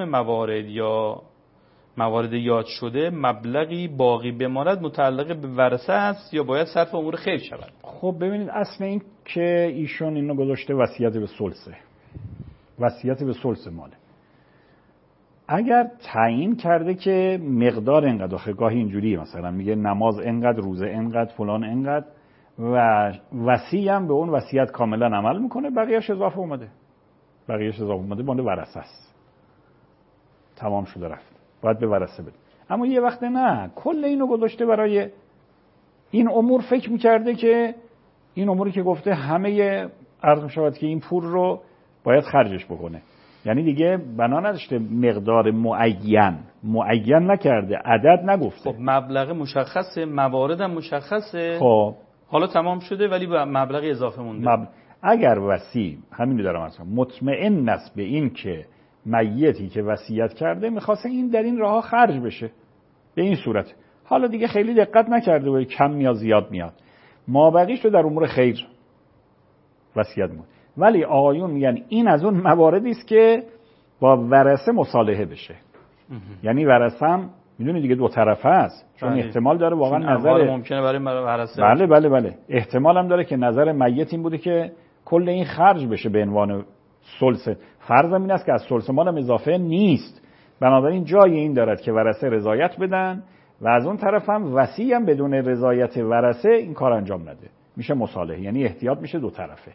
موارد یاد شده مبلغی باقی بماند متعلق به ورثه است یا باید صرف امور خیر شود؟
خب ببینید اصل این که ایشون اینو گذاشته وصیت به ثلثه، وصیت به ثلث ماله. اگر تعیین کرده که مقدار اینقدر، گاهی اینجوریه مثلا میگه نماز اینقدر، روزه اینقدر، فلان اینقدر، و وصی هم به اون وصیت کاملا عمل میکنه، بقیه‌اش اضافه اومده مال ورثه است، تمام شده رفت، باید به ورثه بده. اما یه وقت نه، کل اینو گذاشته برای این امور، فکر میکرده که این اموری که گفته همه عرض میشود که این پول رو باید خرجش بکنه، یعنی دیگه بنا نداشته مقدار معین نکرده، عدد نگفته.
خب مبلغ مشخصه، مواردم مشخصه.
خب
حالا تمام شده ولی به مبلغ اضافه مونده.
اگر وصی، همین رو دارم اصلا مطمئن است به این که میتی که وصیت کرده میخواسته این در این راه خرج بشه، به این صورت، حالا دیگه خیلی دقت نکرده و کم میاد زیاد میاد، مابقیش رو در امور خیر وصیت میکنه. ولی آقایون میگن این از اون مواردی است که با ورثه مصالحه بشه. یعنی ورثه هم میدونی دیگه دو طرفه است، چون احتمال داره واقعا نظر
ممکنه برای ورثه.
بله احتمال هم داره که نظر میت این بوده که کل این خرج بشه به عنوان ثلث. فرضم این است که از ثلث مال هم اضافه نیست، بنابراین جای این دارد که ورثه رضایت بدن و از اون طرف هم وصی هم بدون رضایت ورثه این کار انجام نده، میشه مصالحه، یعنی احتیاط میشه دو طرفه.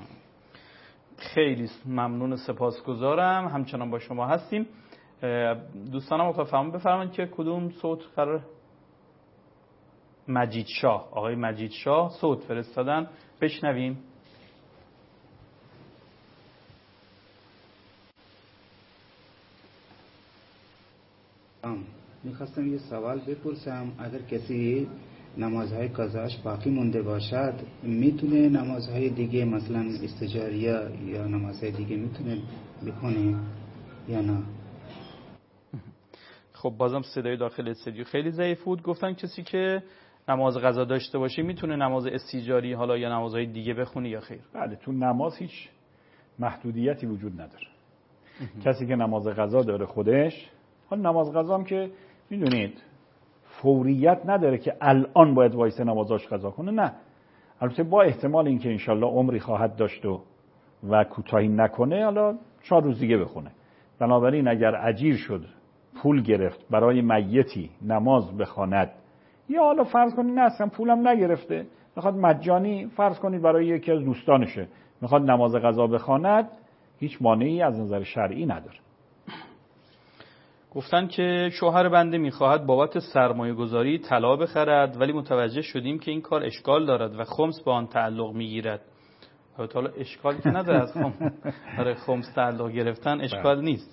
خیلی ممنون، سپاسگزارم، همچنان با شما هستیم. دوستانم متفاهم بفرمایید که کدوم صوت قرار؟ مجید شاه، آقای مجید شاه صوت فرستادن، بشنویم.
میخواستم یه سوال بپرسم، اگر کسی نمازهای قضاش باقی مونده باشد میتونه نمازهای دیگه مثلا استجاریه یا نمازهای دیگه میتونه بکنه یا نه؟
خب بازم صدای داخل استودیو خیلی ضعیف بود. گفتن کسی که نماز قضا داشته باشه میتونه نماز استیجاری حالا یا نمازهای دیگه بخونه یا خیر؟
بله، تو نماز هیچ محدودیتی وجود نداره. کسی که نماز قضا داره خودش، حالا نماز قضا هم که میدونید فوریت نداره که الان باید وایسه نمازاش قضا کنه، نه. البته با احتمال اینکه انشالله عمری خواهد داشت و کوتاهی نکنه، حالا 4 روز دیگه بخونه. بنابراین اگر اجیر شد پول گرفت برای میتی نماز بخواند، یا حالا فرض کنید نه اصلا پولم نگرفته میخواد مجانی، فرض کنید برای یکی از دوستانشه میخواد نماز قضا بخواند، هیچ مانعی از نظر شرعی نداره.
گفتن که شوهر بنده میخواهد بابت سرمایه گذاری طلا بخرد، ولی متوجه شدیم که این کار اشکال دارد و خمس به آن تعلق میگیرد. حالا اشکالی که نداره از خمس تعلق گرفتن اشکال نیست.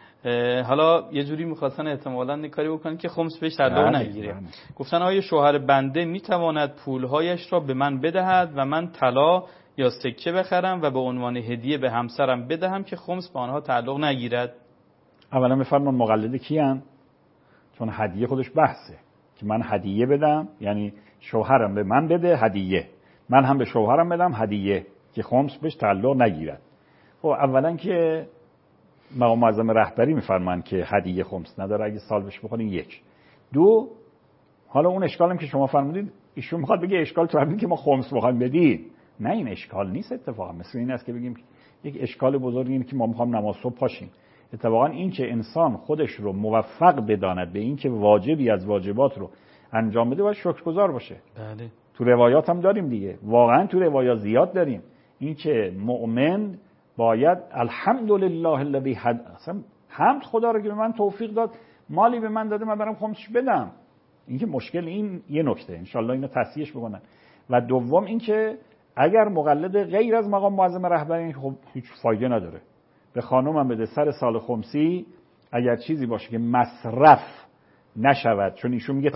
حالا یه جوری میخواستن احتمالاً نکاری بکنن که خمس بهش تعلق نگیره. گفتن آیا شوهر بنده میتواند پولهایش را به من بدهد و من طلا یا سکه بخرم و به عنوان هدیه به همسرم بدهم که خمس به آنها تعلق نگیرد؟
اولا بفرمان مقلد کیان؟ چون هدیه خودش بحثه که من هدیه بدم، یعنی شوهرم به من بده هدیه، من هم به شوهرم بدم هدیه که خمس بهش تعلق نگیرد. خب اولا که مقام معظم رهبری میفرمان که هدیه خمس نداره اگه سال بهش بخورین. 1 2 حالا اون اشکالم که شما فرمودید ایشون میخواد بگه اشکال تو همین که ما خمس بخوایم بدیم. نه، این اشکال نیست. اتفاقا مثل این است که بگیم یک اشکال بزرگی اینه که ما میخوام نماز صبح پاشیم. اتفاقا این که انسان خودش رو موفق بداند به این که واجبی از واجبات رو انجام بده باید شکرگزار باشه.
بله.
تو روایات هم داریم دیگه، واقعا تو روایات زیاد داریم این که مؤمن باید الحمدلله الذی حمد خدا رو که به من توفیق داد، مالی به من داده من برام خمسش بدم. این که مشکل این یه نکته انشالله اینو تصحیحش بکنن. و دوم این که اگر مقلد غیر از مقام معظم رهبری خب هیچ فایده نداره. به خانومم بده سر سال خمسی اگر چیزی باشه که مصرف نشود، چون ایشون میگه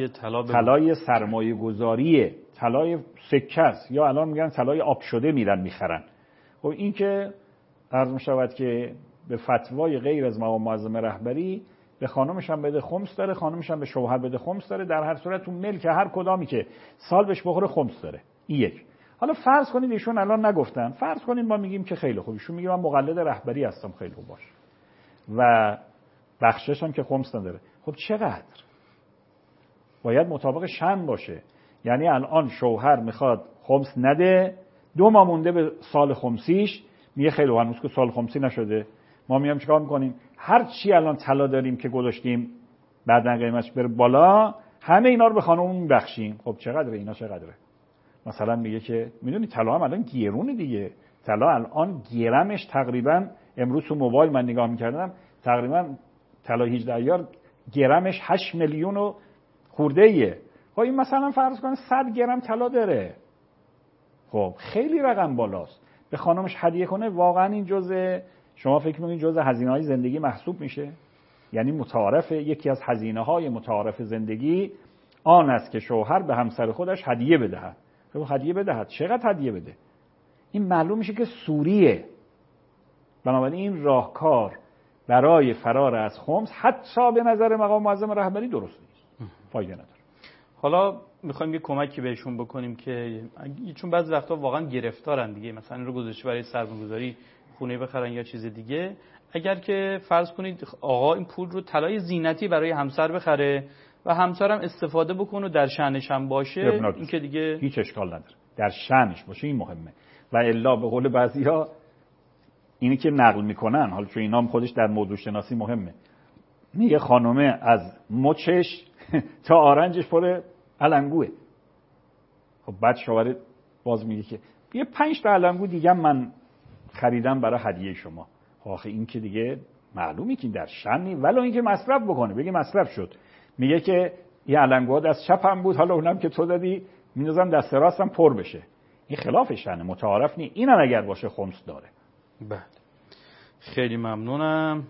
طلای سرمایه گذاریه، طلای سکه است، یا الان میگن طلای آب شده میرن میخرن. خب این که عرض میشود که به فتوای غیر از مقام معظم رهبری به خانومش هم بده خمس داره، خانومش هم به شوهر بده خمس داره. در هر صورت اون ملک هر کدامی که سال بهش بخوره خمس داره. این 1. حالا فرض کنید ایشون الان نگفتن، فرض کنید ما میگیم که خیلی خوب، ایشون میگه من مقلد رهبری هستم، خیلی خوب باشه و بخشش هم که خمس نداره. خب چقدر؟ باید مطابق شأن باشه. یعنی الان شوهر میخواد خمس نده، 2 ماه مونده به سال خمسیش، میگه خیلی هنوز که سال خمسی نشده، ما میام چیکار میکنیم؟ هر چی الان طلا داریم که گذاشتیم بعدن قیمتش بره بالا، همه اینا رو به خانم میبخشیم. خب چقدره اینا؟ چقدره؟ مثلا میگه که میدونی طلا هم الان گرونه دیگه، طلا الان گرمش تقریبا، امروز تو موبایل من نگاه میکردم، تقریبا طلا 18 ایار گرمش 8 میلیون و خورده ایه. خب این مثلا فرض کن 100 گرم طلا داره، خب خیلی رقم بالاست. به خانمش هدیه کنه، واقعا این جزء، شما فکر می‌کنید جزء هزینه‌های زندگی محسوب میشه؟ یعنی متعارف، یکی از هزینه‌های متعارف زندگی آن است که شوهر به همسر خودش هدیه بدهد. خب هدیه بدهد، چقدر هدیه بده؟ این معلوم میشه که سوریه. بنابراین این راهکار برای فرار از خمس حتی به نظر مقام معظم رهبری درست نیست، فایده نداره.
حالا میخوایم یه کمکی بهشون بکنیم که چون بعضی وقتا واقعا گرفتارن دیگه، مثلا این رو گذاشته برای سرمایه‌گذاری خونه بخرن یا چیز دیگه، اگر که فرض کنید آقا این پول رو طلای زینتی برای همسر بخره و همسرم استفاده بکنه و در شأنش هم باشه، این که دیگه
هیچ اشکال نداره، در شأنش باشه، این مهمه. و الا به قول بعضیا اینی که نقل میکنن، حالا چون اینا هم خودش در موضوع شناسی مهمه، میگه خانومه از مچش تا آرنجش پر علنگوه. خب بعد شوهر باز میگه که یه 5 تا علنگو دیگه من خریدم برای هدیه شما. آخه این که دیگه معلومه که در شأنی، ولو اینکه مصرف بکنه، بگه مصرف شد، میگه که یه علنگوها دست چپم بود، حالا اونم که تو دادی میندازم دست راستم پر بشه. این خلاف شأنه، متعارف نی. اینم اگر باشه خمس داره.
بله، خیلی ممنونم.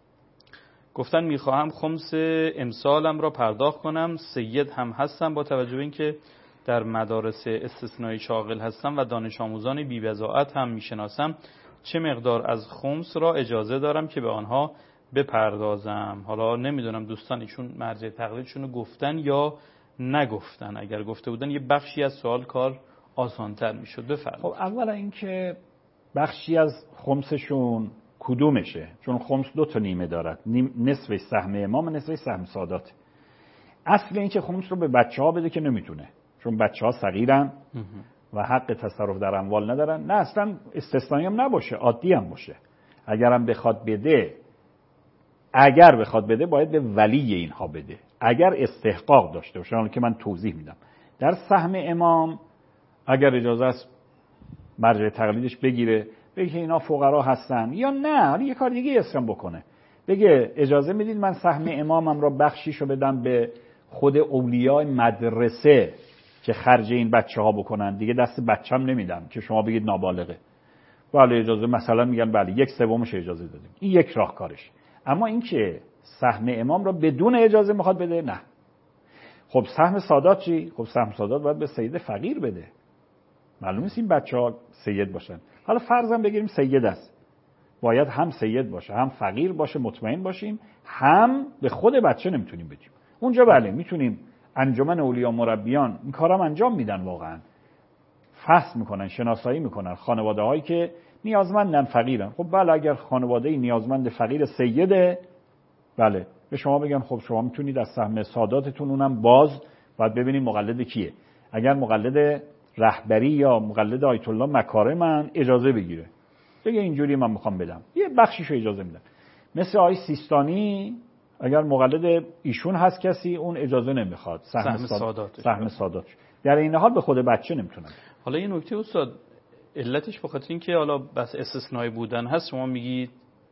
گفتن میخواهم خمس امسالم را پرداخت کنم، سید هم هستم، با توجه به اینکه در مدارس استثنایی شاغل هستم و دانش آموزان بی بضاعت هم میشناسم، چه مقدار از خمس را اجازه دارم که به آنها بپردازم. حالا نمیدونم دوستان ایشون مرجع تقلیدشون رو گفتن یا نگفتن. اگر گفته بودن یه بخشی از سوال کار آسانتر میشد. بفرمایید.
خب اولا اینکه بخشی از خمسشون کدومشه؟ چون خمس 2 نیمه دارد، نصفش سهم امام و نصفش سهم سادات. اصل این که خمس رو به بچه‌ها بده که نمیتونه، چون بچه‌ها صغیرن و حق تصرف در اموال ندارن. نه اصلا استثنایی هم نباشه، عادی هم باشه. اگر بخواد بده باید به ولی اینها بده، اگر استحقاق داشته باشه. حالا که من توضیح میدم. در سهم امام اگر اجازه است مرجع تقلیدش بگیره، بگه که اینا فقرا هستن، یا نه یه کار دیگه اسم بکنه، بگه اجازه میدید من سهم امامم را بخشیشو بدم به خود اولیاء مدرسه که خرج این بچه‌ها بکنن، دیگه دست بچه‌م نمیدم که شما بگید نابالغه. بله اجازه، مثلا میگن بله 1/3 اجازه دادیم، این یک راهکارش. اما این که سهم امام را بدون اجازه میخواد بده، نه. خب سهم سادات چی؟ خب سهم سادات باید به سید فقیر بده. معلوم نیست این بچه‌ها سید باشن. حالا فرضاً بگیریم سید است، باید هم سید باشه، هم فقیر باشه، مطمئن باشیم، هم به خود بچه نمیتونیم بدیم. اونجا بله میتونیم انجمن اولیاء مربیان این کارم انجام میدن، واقعا فحص میکنن، شناسایی میکنن خانواده‌هایی که نیازمندن، فقیرن. خب بله اگر خانواده‌ای نیازمند فقیر سیده، بله به شما بگن خب شما میتونید از سهم ساداتتون، اونم باید ببینید مقلد کیه. اگر مقلد رهبری یا مقلد آیت الله مکارمن اجازه بگیره، بگه اینجوری من میخوام بدم، یه بخشیشو اجازه میدم. مثل آقای سیستانی اگر مقلد ایشون هست کسی، اون اجازه نمیخواد، سهم سادات. در این حال به خود بچه نمیتونن.
حالا یه نکته استاد، علتش بخاطر این که حالا بس استثنایی بودن هست، شما میگید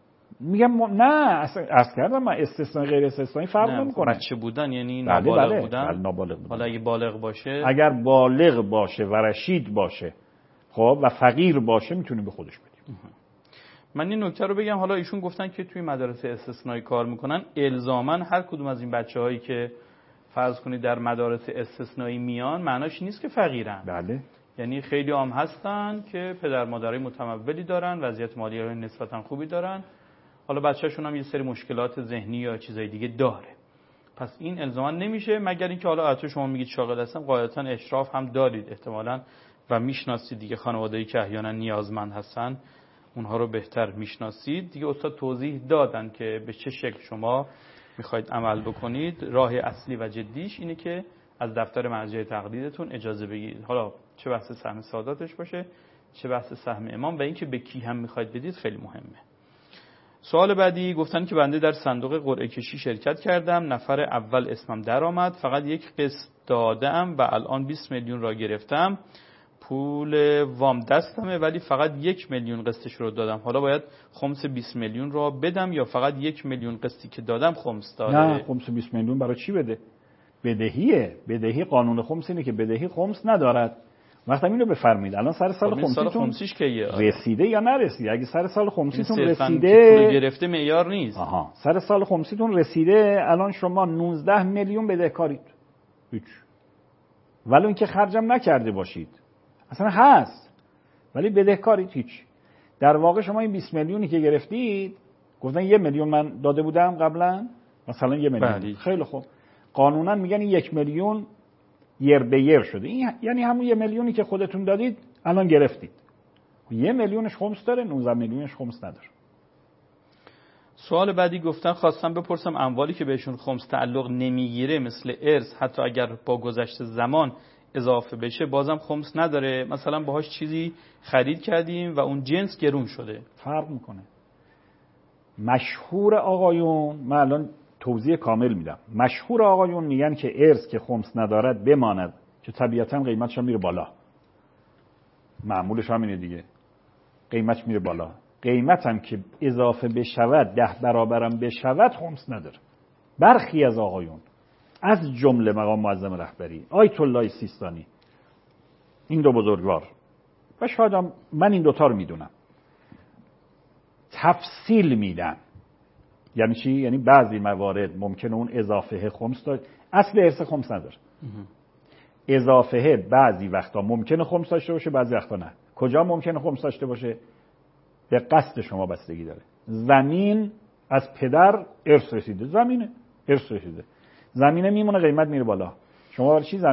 نه اصلا کردم من استثنایی غیر استثنایی فرق نمیکنه.
بچه بودن یعنی نابالغ بودن.
نابالغ بودن.
حالا اگه بالغ باشه،
اگر بالغ باشه و رشید باشه خب و فقیر باشه میتونیم به خودش بدیم.
من این نکته رو بگم، حالا ایشون گفتن که توی مدارس استثنایی کار میکنن، الزاماً هر کدوم از این بچه‌هایی که فرض کنید در مدارس استثنایی میان معناش نیست که فقیرن.
بله.
یعنی خیلی عام هستن که پدر مادرای متمولی دارن، وضعیت مالی نسبتاً خوبی دارن، حالا بچه‌شون هم یه سری مشکلات ذهنی یا چیزای دیگه داره. پس این الزاماً نمیشه، مگر اینکه حالا البته شما میگید شاغل هستن، قاعدتاً اشراف هم دارید احتمالاً و میشناسید دیگه خانواده‌ای که احیانا نیازمند هستن، اونها رو بهتر میشناسید دیگه. استاد توضیح دادن که به چه شکل شما میخواید عمل بکنید. راه اصلی و جدیش اینه که از دفتر مرجع تقلیدتون اجازه بگیرید، حالا چه بحث سهم ساداتش باشه چه بحث سهم امام، و اینکه به کی هم میخواید بدید خیلی مهمه. سوال بعدی گفتن که بنده در صندوق قرعه کشی شرکت کردم، نفر اول اسمم در آمد، فقط یک قسط دادم و الان 20 میلیون را گرفتم، پول وام دستمه ولی فقط 1 میلیون قسطش رو دادم. حالا باید خمس 20 میلیون رو بدم یا فقط 1 میلیون قسطی که دادم خمس داره؟
نه، خمس 20 میلیون برای چی بده؟ بدهیه. بدهی قانون خمس اینه که بدهی خمس ندارد. وقتی اینو بفرمایید الان سر سال
خمسیش کیه؟
رسیده یا نرسیده؟ اگه سر سال خمسیتون رسیده،
پول گرفته معیار نیست.
سر سال خمسیتون رسیده، الان شما 19 میلیون بدهکارید. هیچ. ولو اینکه خرجم نکرده باشید. اصلا هست. ولی بدهکارید هیچ. در واقع شما این 20 میلیونی که گرفتید، گفتن 1 میلیون من داده بودم قبلا، مثلا 1 میلیون. خیلی خوب. قانونا میگن 1 میلیون یر به یر شده. این یعنی همون 1 میلیونی که خودتون دادید الان گرفتید. 1 میلیونش خمس داره، 19 میلیونش خمس نداره.
سوال بعدی گفتن خواستم بپرسم اموالی که بهشون خمس تعلق نمیگیره مثل ارث، حتی اگر با گذشت زمان اضافه بشه بازم خمس نداره؟ مثلا باهاش چیزی خرید کردیم و اون جنس گرون شده.
فرق میکنه. مشهور آقایون، من الان توضیح کامل میدم، مشهور آقایون میگن که ارث که خمس ندارد بماند، که طبیعتا قیمتش هم میره بالا. معمولش هم اینه دیگه، قیمتش میره بالا. قیمت هم که اضافه بشود 10 برابرم بشود خمس نداره. برخی از آقایون از جمله مقام معظم رهبری آیت الله سیستانی، این دو بزرگوار و شاید هم من این دوتا رو میدونم، تفصیل میدن. یعنی چی؟ یعنی بعضی موارد ممکنه اون اضافه خمس داشته، اصل ارث خمس نداره. اضافه بعضی وقتا ممکنه خمس داشته باشه، بعضی وقتا نه. کجا ممکنه خمس داشته باشه؟ به قصد شما بستگی داره. زمین از پدر ارث رسیده، زمینه ارث رسیده، زمینه میمونه، قیمت میره بالا. شما برای چی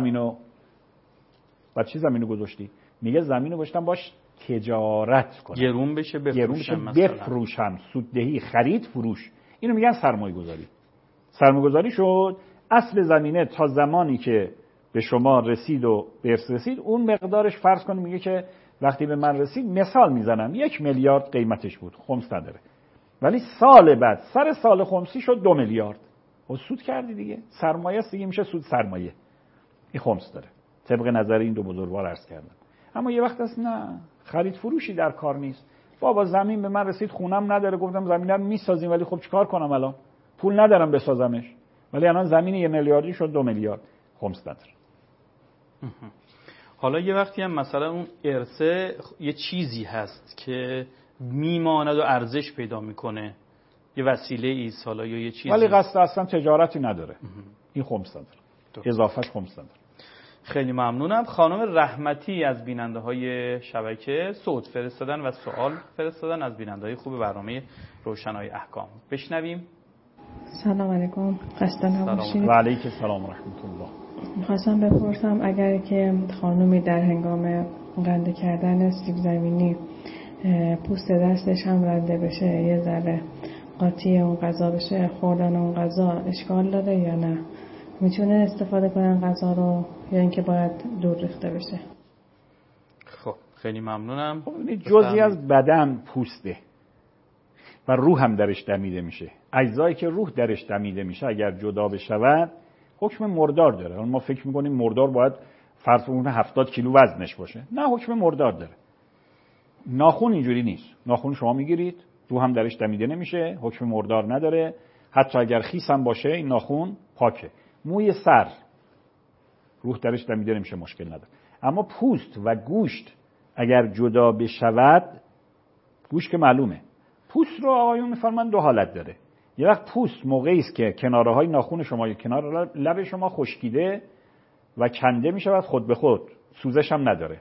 زمینو گذاشتی؟ میگه زمینو گذاشتم باش تجارت کنم،
گرون بشه
بفروشم، سوددهی، خرید فروش. اینو میگن سرمایه گذاری. سرمایه گذاری شد اصل زمینه تا زمانی که به شما رسید و به ارث رسید، اون مقدارش فرض کنیم میگه که وقتی به من رسید، مثال میزنم 1 میلیارد قیمتش بود، خمس نداره، ولی سال بعد سر سال خمسی شد 2 میلیارد. و سود کردی دیگه، سرمایه است دیگه، میشه سود سرمایه. این خمس داره طبق نظر این دو بزرگوار عرض کردم. اما یه وقت هست نه، خرید فروشی در کار نیست. بابا زمین به من رسید، خونم نداره، گفتم زمین رو میسازیم، ولی خب چیکار کنم الان؟ پول ندارم بسازمش، ولی الان زمین 1 میلیاردی شد 2 میلیارد، خمس نداره.
حالا یه وقتی هم مثلا اون ارثه یه چیزی هست که میماند و ارزش پیدا میکنه، یه وسیله ایست حالا یا یه چیزی،
ولی قصد اصلا تجارتی نداره، این خمس نداره، اضافهش خمس نداره.
خیلی ممنونم. خانم رحمتی از بیننده های شبکه صوت فرستادن و سوال فرستادن از بیننده های خوب برنامه روشنای احکام. بشنویم.
سلام علیکم، خسته نباشید.
و علیکم السلام و رحمت الله.
می‌خواستم بپرسم اگر که خانومی در هنگام رنده کردن سیب زمینی پوست دستش هم رنده بشه، یه ذره قاطی اون غذا بشه، خوردن اون غذا اشکال داره یا نه؟ میتونه استفاده کنن غذا رو یا اینکه باید دور ریخته بشه؟
خب خیلی ممنونم.
خب جزئی از بدن پوسته و روح هم درش دمیده میشه. اجزایی که روح درش دمیده میشه اگر جدا بشود حکم مردار داره. ما فکر میکنیم مردار باید فرض کنیم 70 کیلو وزنش باشه، نه، حکم مردار داره. ناخن اینجوری نیست. ناخن شما میگیرید، روح هم درش دمیده نمیشه، حکم مردار نداره. حتی اگر خیس هم باشه این ناخن پاکه. موی سر روح درش دمیده نمیشه، مشکل نداره. اما پوست و گوشت اگر جدا بشود، گوشت که معلومه، پوست رو آقایون میفرمان 2 حالت داره. یه وقت پوست موقعی است که کناره های ناخن شما یا کنار لب شما خشکیده و کنده میشود خود به خود، سوزش هم نداره.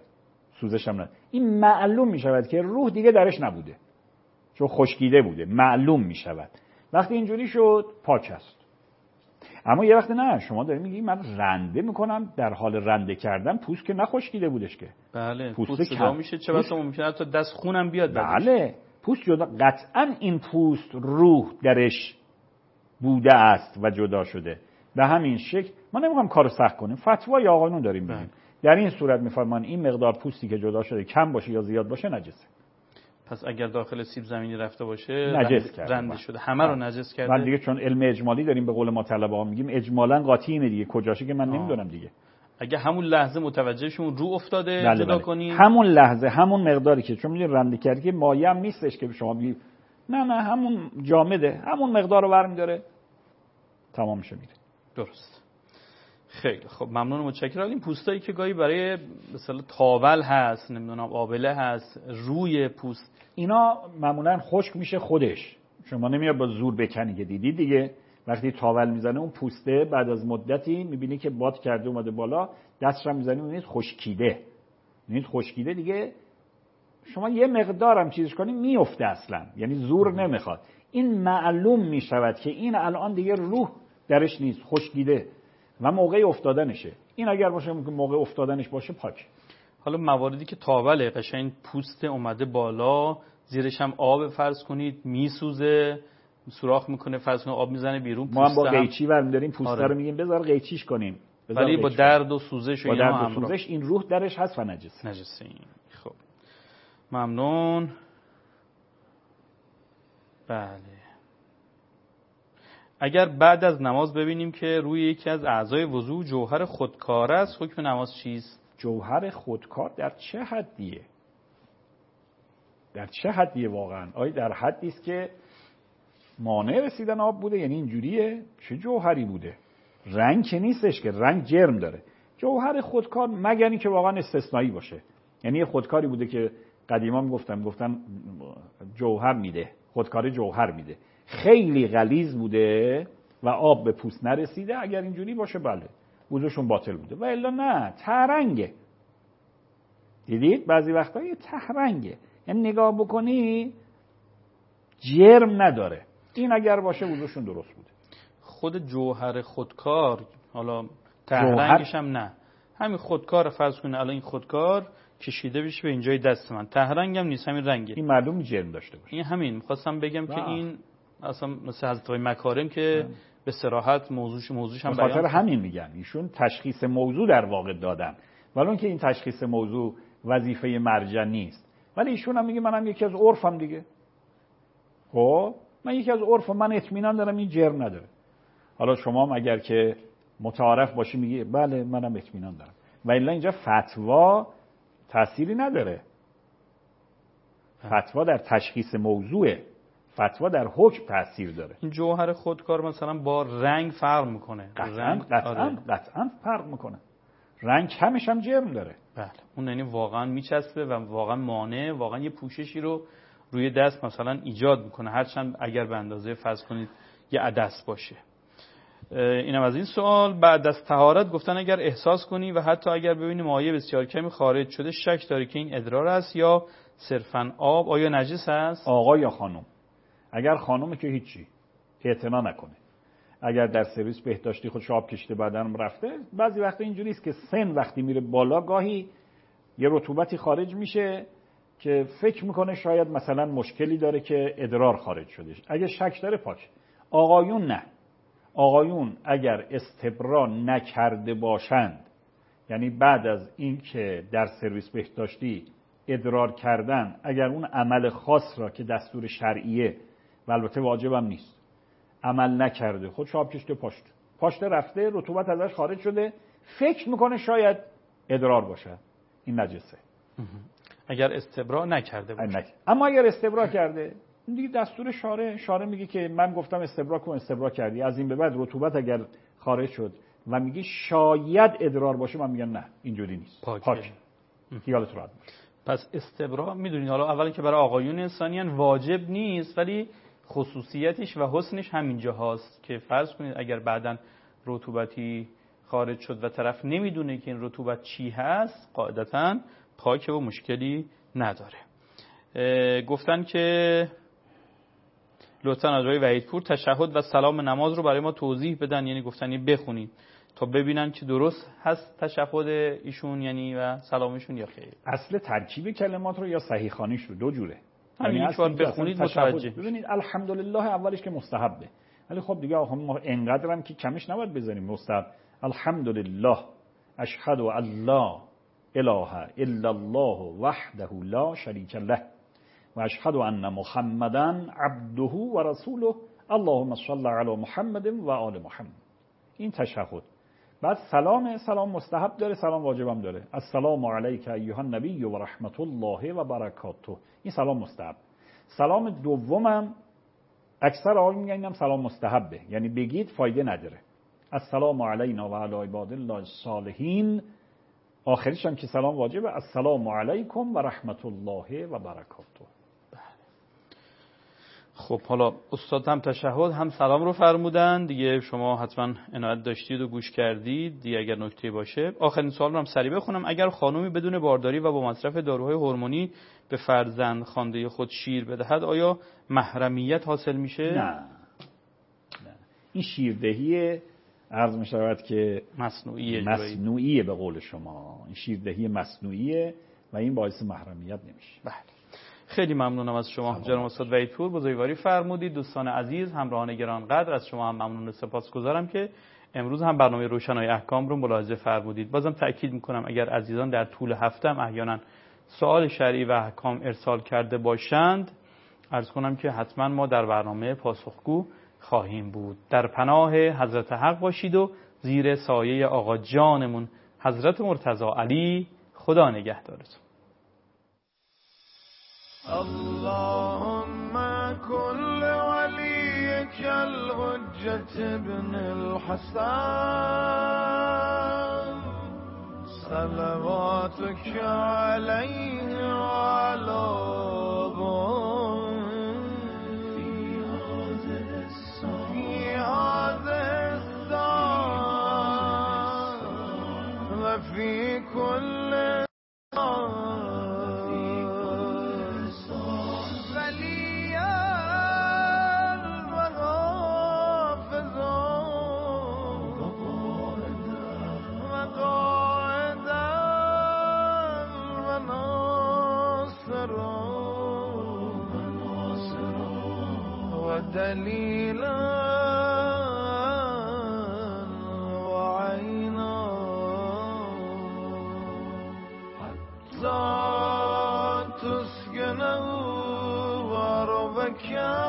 این معلوم میشود که روح دیگه درش نبوده، چون خشکیده بوده، معلوم میشود. وقتی اینجوری شد پاک است. اما یه وقت نه، شما داری میگی من رنده میکنم، در حال رنده کردن پوست که نخشکیده بودش که.
بله، پوست جدا میشه، چه بسا ممکنه حتی دست خونم بیاد بعدش.
بله، پوست جدا، قطعا این پوست روح درش بوده است و جدا شده. به همین شکل ما نمیخوام کارو سخت کنیم، فتوای آقایون داریم میگیم. در این صورت میفرمان این مقدار پوستی که جدا شده کم باشه یا زیاد باشه نجسه.
پس اگر داخل سیب زمینی رفته باشه
نجس کرده،
رنده شده، همه رو نجس کرده.
من دیگه چون علم اجمالی داریم به قول ما طلبه‌ها میگیم اجمالاً قاطی اینه دیگه، کجاشه که من نمیدونم دیگه.
اگه همون لحظه متوجهشون رو افتاده جدا کنیم،
همون لحظه همون مقداری که چون میگه رنده کردی که مایه هم نیستش که شما بگی نه همون جامده، همون مقدار رو برمی‌داره تمام میشه میره.
درست. خیلی خب، ممنون و متشکرم. این پوستایی که گاهی برای مثلا تاول هست، نمیدونم آبله هست، روی پوست،
اینا معمولا خشک میشه خودش، شما نمیاد با زور بکنی که دیدید دیگه. وقتی تاول میزنه اون پوسته بعد از مدتی میبینی که باد کرده اومده بالا، دستش هم میزنی میبینید خشکیده. میبینید خشکیده دیگه، شما یه مقدارم چیزش کنی میفته اصلا، یعنی زور نمیخواد. این معلوم میشود که این الان دیگه روح درش نیست، خشکیده و موقع افتادنشه. این اگر باشه موقع افتادنش باشه پاک.
حالا مواردی که تاوله قشنگ پوست اومده بالا، زیرش هم آب فرض کنید میسوزه، سوراخ میکنه، فرض کنید آب میزنه بیرون،
ما هم با قیچی برمی‌داریم پوست رو میگیم بذار قیچیش کنیم،
ولی با درد و سوزش و اینا هم
سوزش این روح درش هست و نجسه.
این. خب ممنون. بله، اگر بعد از نماز ببینیم که روی یکی از اعضای وضو جوهر خودکار است، حکم نماز چیست؟
جوهر خودکار در چه حدیه؟ در چه حدیه واقعا؟ آیا در حدی است که مانع رسیدن آب بوده؟ یعنی اینجوریه؟ چه جوهری بوده؟ رنگ که نیستش که، رنگ جرم داره. جوهر خودکار مگر اینکه واقعا استثنایی باشه، یعنی خودکاری بوده که قدیما گفتن جوهر میده، خودکار جوهر میده، خیلی غلیظ بوده و آب به پوست نرسیده، اگر اینجوری باشه بله وضوشون باطل بوده. و الا نه، تهرنگه. دیدید بعضی وقتا یه تهرنگه، یعنی نگاه بکنی جرم نداره. این اگر باشه وضوشون درست بوده.
خود جوهر خودکار، حالا تهرنگش هم نه، همین خودکار فرض کنید الان این خودکار کشیده بشه به اینجای دست من، تهرنگ هم نیست، همین رنگه،
این معلوم جرم داشته باشه.
این همین می‌خواستم بگم که این اصلا مثل حضرت آقای مکارم که به صراحت موضوعش هم
به خاطر همین میگن ایشون تشخیص موضوع در واقع دادن، ولی که این تشخیص موضوع وظیفه مرجع نیست، ولی ایشون هم میگه منم یکی از عرفم دیگه. خب من یکی از عرفم، من اطمینان دارم این جرم نداره. حالا شما هم اگر که متعارف باشی میگی بله منم اطمینان دارم، و الا اینجا فتوا تأثیری نداره. فتوا در تشخیص موضوع، فتوا در حکم تأثیر داره.
این جوهر خودکار مثلا با رنگ فرق میکنه.
قطعاً فرق میکنه. رنگ کمش هم جرم داره.
بله اون یعنی واقعا میچسبه و واقعا مانع، واقعا یه پوششی رو روی دست مثلا ایجاد میکنه، هرچند اگر به اندازه فرض کنید یه عدس باشه. اینم از این سوال. بعد از طهارت گفتن اگر احساس کنی و حتی اگر ببینی مایع بسیار کمی خارج شده، شک داری که این ادرار است یا صرفاً آب، آیا نجس است؟
آقا یا خانم؟ اگر خانومه که هیچی، اعتنا نکنه. اگر در سرویس بهداشتی خودش آب کشیده بعدن رفته، بعضی وقتا اینجوری است که سن وقتی میره بالا گاهی یه رطوبتی خارج میشه که فکر میکنه شاید مثلا مشکلی داره که ادرار خارج شده. اگه شک داره پاک. آقایون نه. آقایون اگر استبرا نکرده باشند، یعنی بعد از این که در سرویس بهداشتی ادرار کردن، اگر اون عمل خاص را که دستور شرعیه و البته واجب هم نیست عمل نکرده، خودش آب کشته پاشته رفته، رطوبت ازش خارج شده، فکر میکنه شاید ادرار باشه، این نجسه.
اگر استبرا نکرده باشه.
اما اگر استبرا کرده، دیگه دستور شارع میگه که من گفتم استبرا کن، استبرا کردی، از این به بعد رطوبت اگر خارج شد و میگه شاید ادرار باشه، من میگم نه اینجوری نیست، پاک. خیالت راحت باشه.
پس استبرا میدونید حالا اولی که برای آقایون انسانیان واجب نیست، ولی خصوصیتش و حسنش همینجا هاست که فرض کنید اگر بعداً رطوبتی خارج شد و طرف نمیدونه که این رطوبت چی هست، قاعدتاً پاکه و مشکلی نداره. گفتن که لطفاً آقای وحیدپور تشهد و سلام نماز رو برای ما توضیح بدن، یعنی گفتن بخونید تا ببینن که درست هست تشهد ایشون یعنی و سلامشون یا خیر.
اصل ترکیب کلمات رو یا صحیح خوانیش رو دو جوره،
همین یک بار بخونید متوجه.
ببینید الحمدلله اولش که مستحبه، ولی خب دیگه ما اینقدرم که کمش نباید بذاریم مستحب. الحمدلله اشهد ان لا اله الا الله وحده لا شریک له و اشهد ان محمدا عبده و رسوله اللهم صل علی محمد و آل محمد. این تشهد. بعد سلام مستحب داره، سلام واجبم داره. السلام علیک ایها النبی و رحمت الله و برکاته. این سلام مستحب. سلام دومم اکثر آقایون میگن اینم سلام مستحبه، یعنی بگید فایده نداره. السلام علینا و علی عباد الله الصالحین. آخریش هم که سلام واجبه، السلام علیکم و رحمت الله و برکاته.
خب حالا استاد هم تشهد هم سلام رو فرمودن دیگه، شما حتما عنایت داشتید و گوش کردید دیگه. اگر نکته باشه آخرین سوال رو هم سریع بخونم. اگر خانومی بدون بارداری و با مصرف داروهای هورمونی به فرزند خوانده خود شیر بدهد، آیا محرمیت حاصل میشه؟
نه. این شیردهی عرض می شود که مصنوعیه به قول شما، این شیردهی مصنوعیه و این باعث محرمیت نمیشه.
بله. خیلی ممنونم از شما جناب استاد وحیدپور، بزرگواری فرمودید. دوستان عزیز، همراهان گرانقدر، از شما هم ممنون و سپاسگزارم که امروز هم برنامه روشنای احکام رو ملاحظه فرمودید. بازم تأکید میکنم اگر عزیزان در طول هفته هم احیانا سوال شرعی و احکام ارسال کرده باشند، عرض کنم که حتما ما در برنامه پاسخگو خواهیم بود. در پناه حضرت حق باشید و زیر سایه آقا جانمون حضرت مرتضی علی خدا نگهدارتون.
اللهم كل وليك الحجة ابن الحسن صلواتك عليه وعلى في هذا الساعة وفي كل دليلا وعينا حتى تسكنه وربك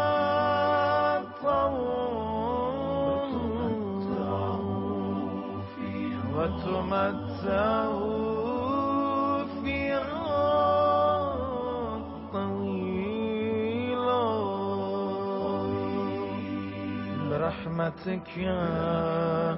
وتمتعوا فيها طويلا برحمتك يا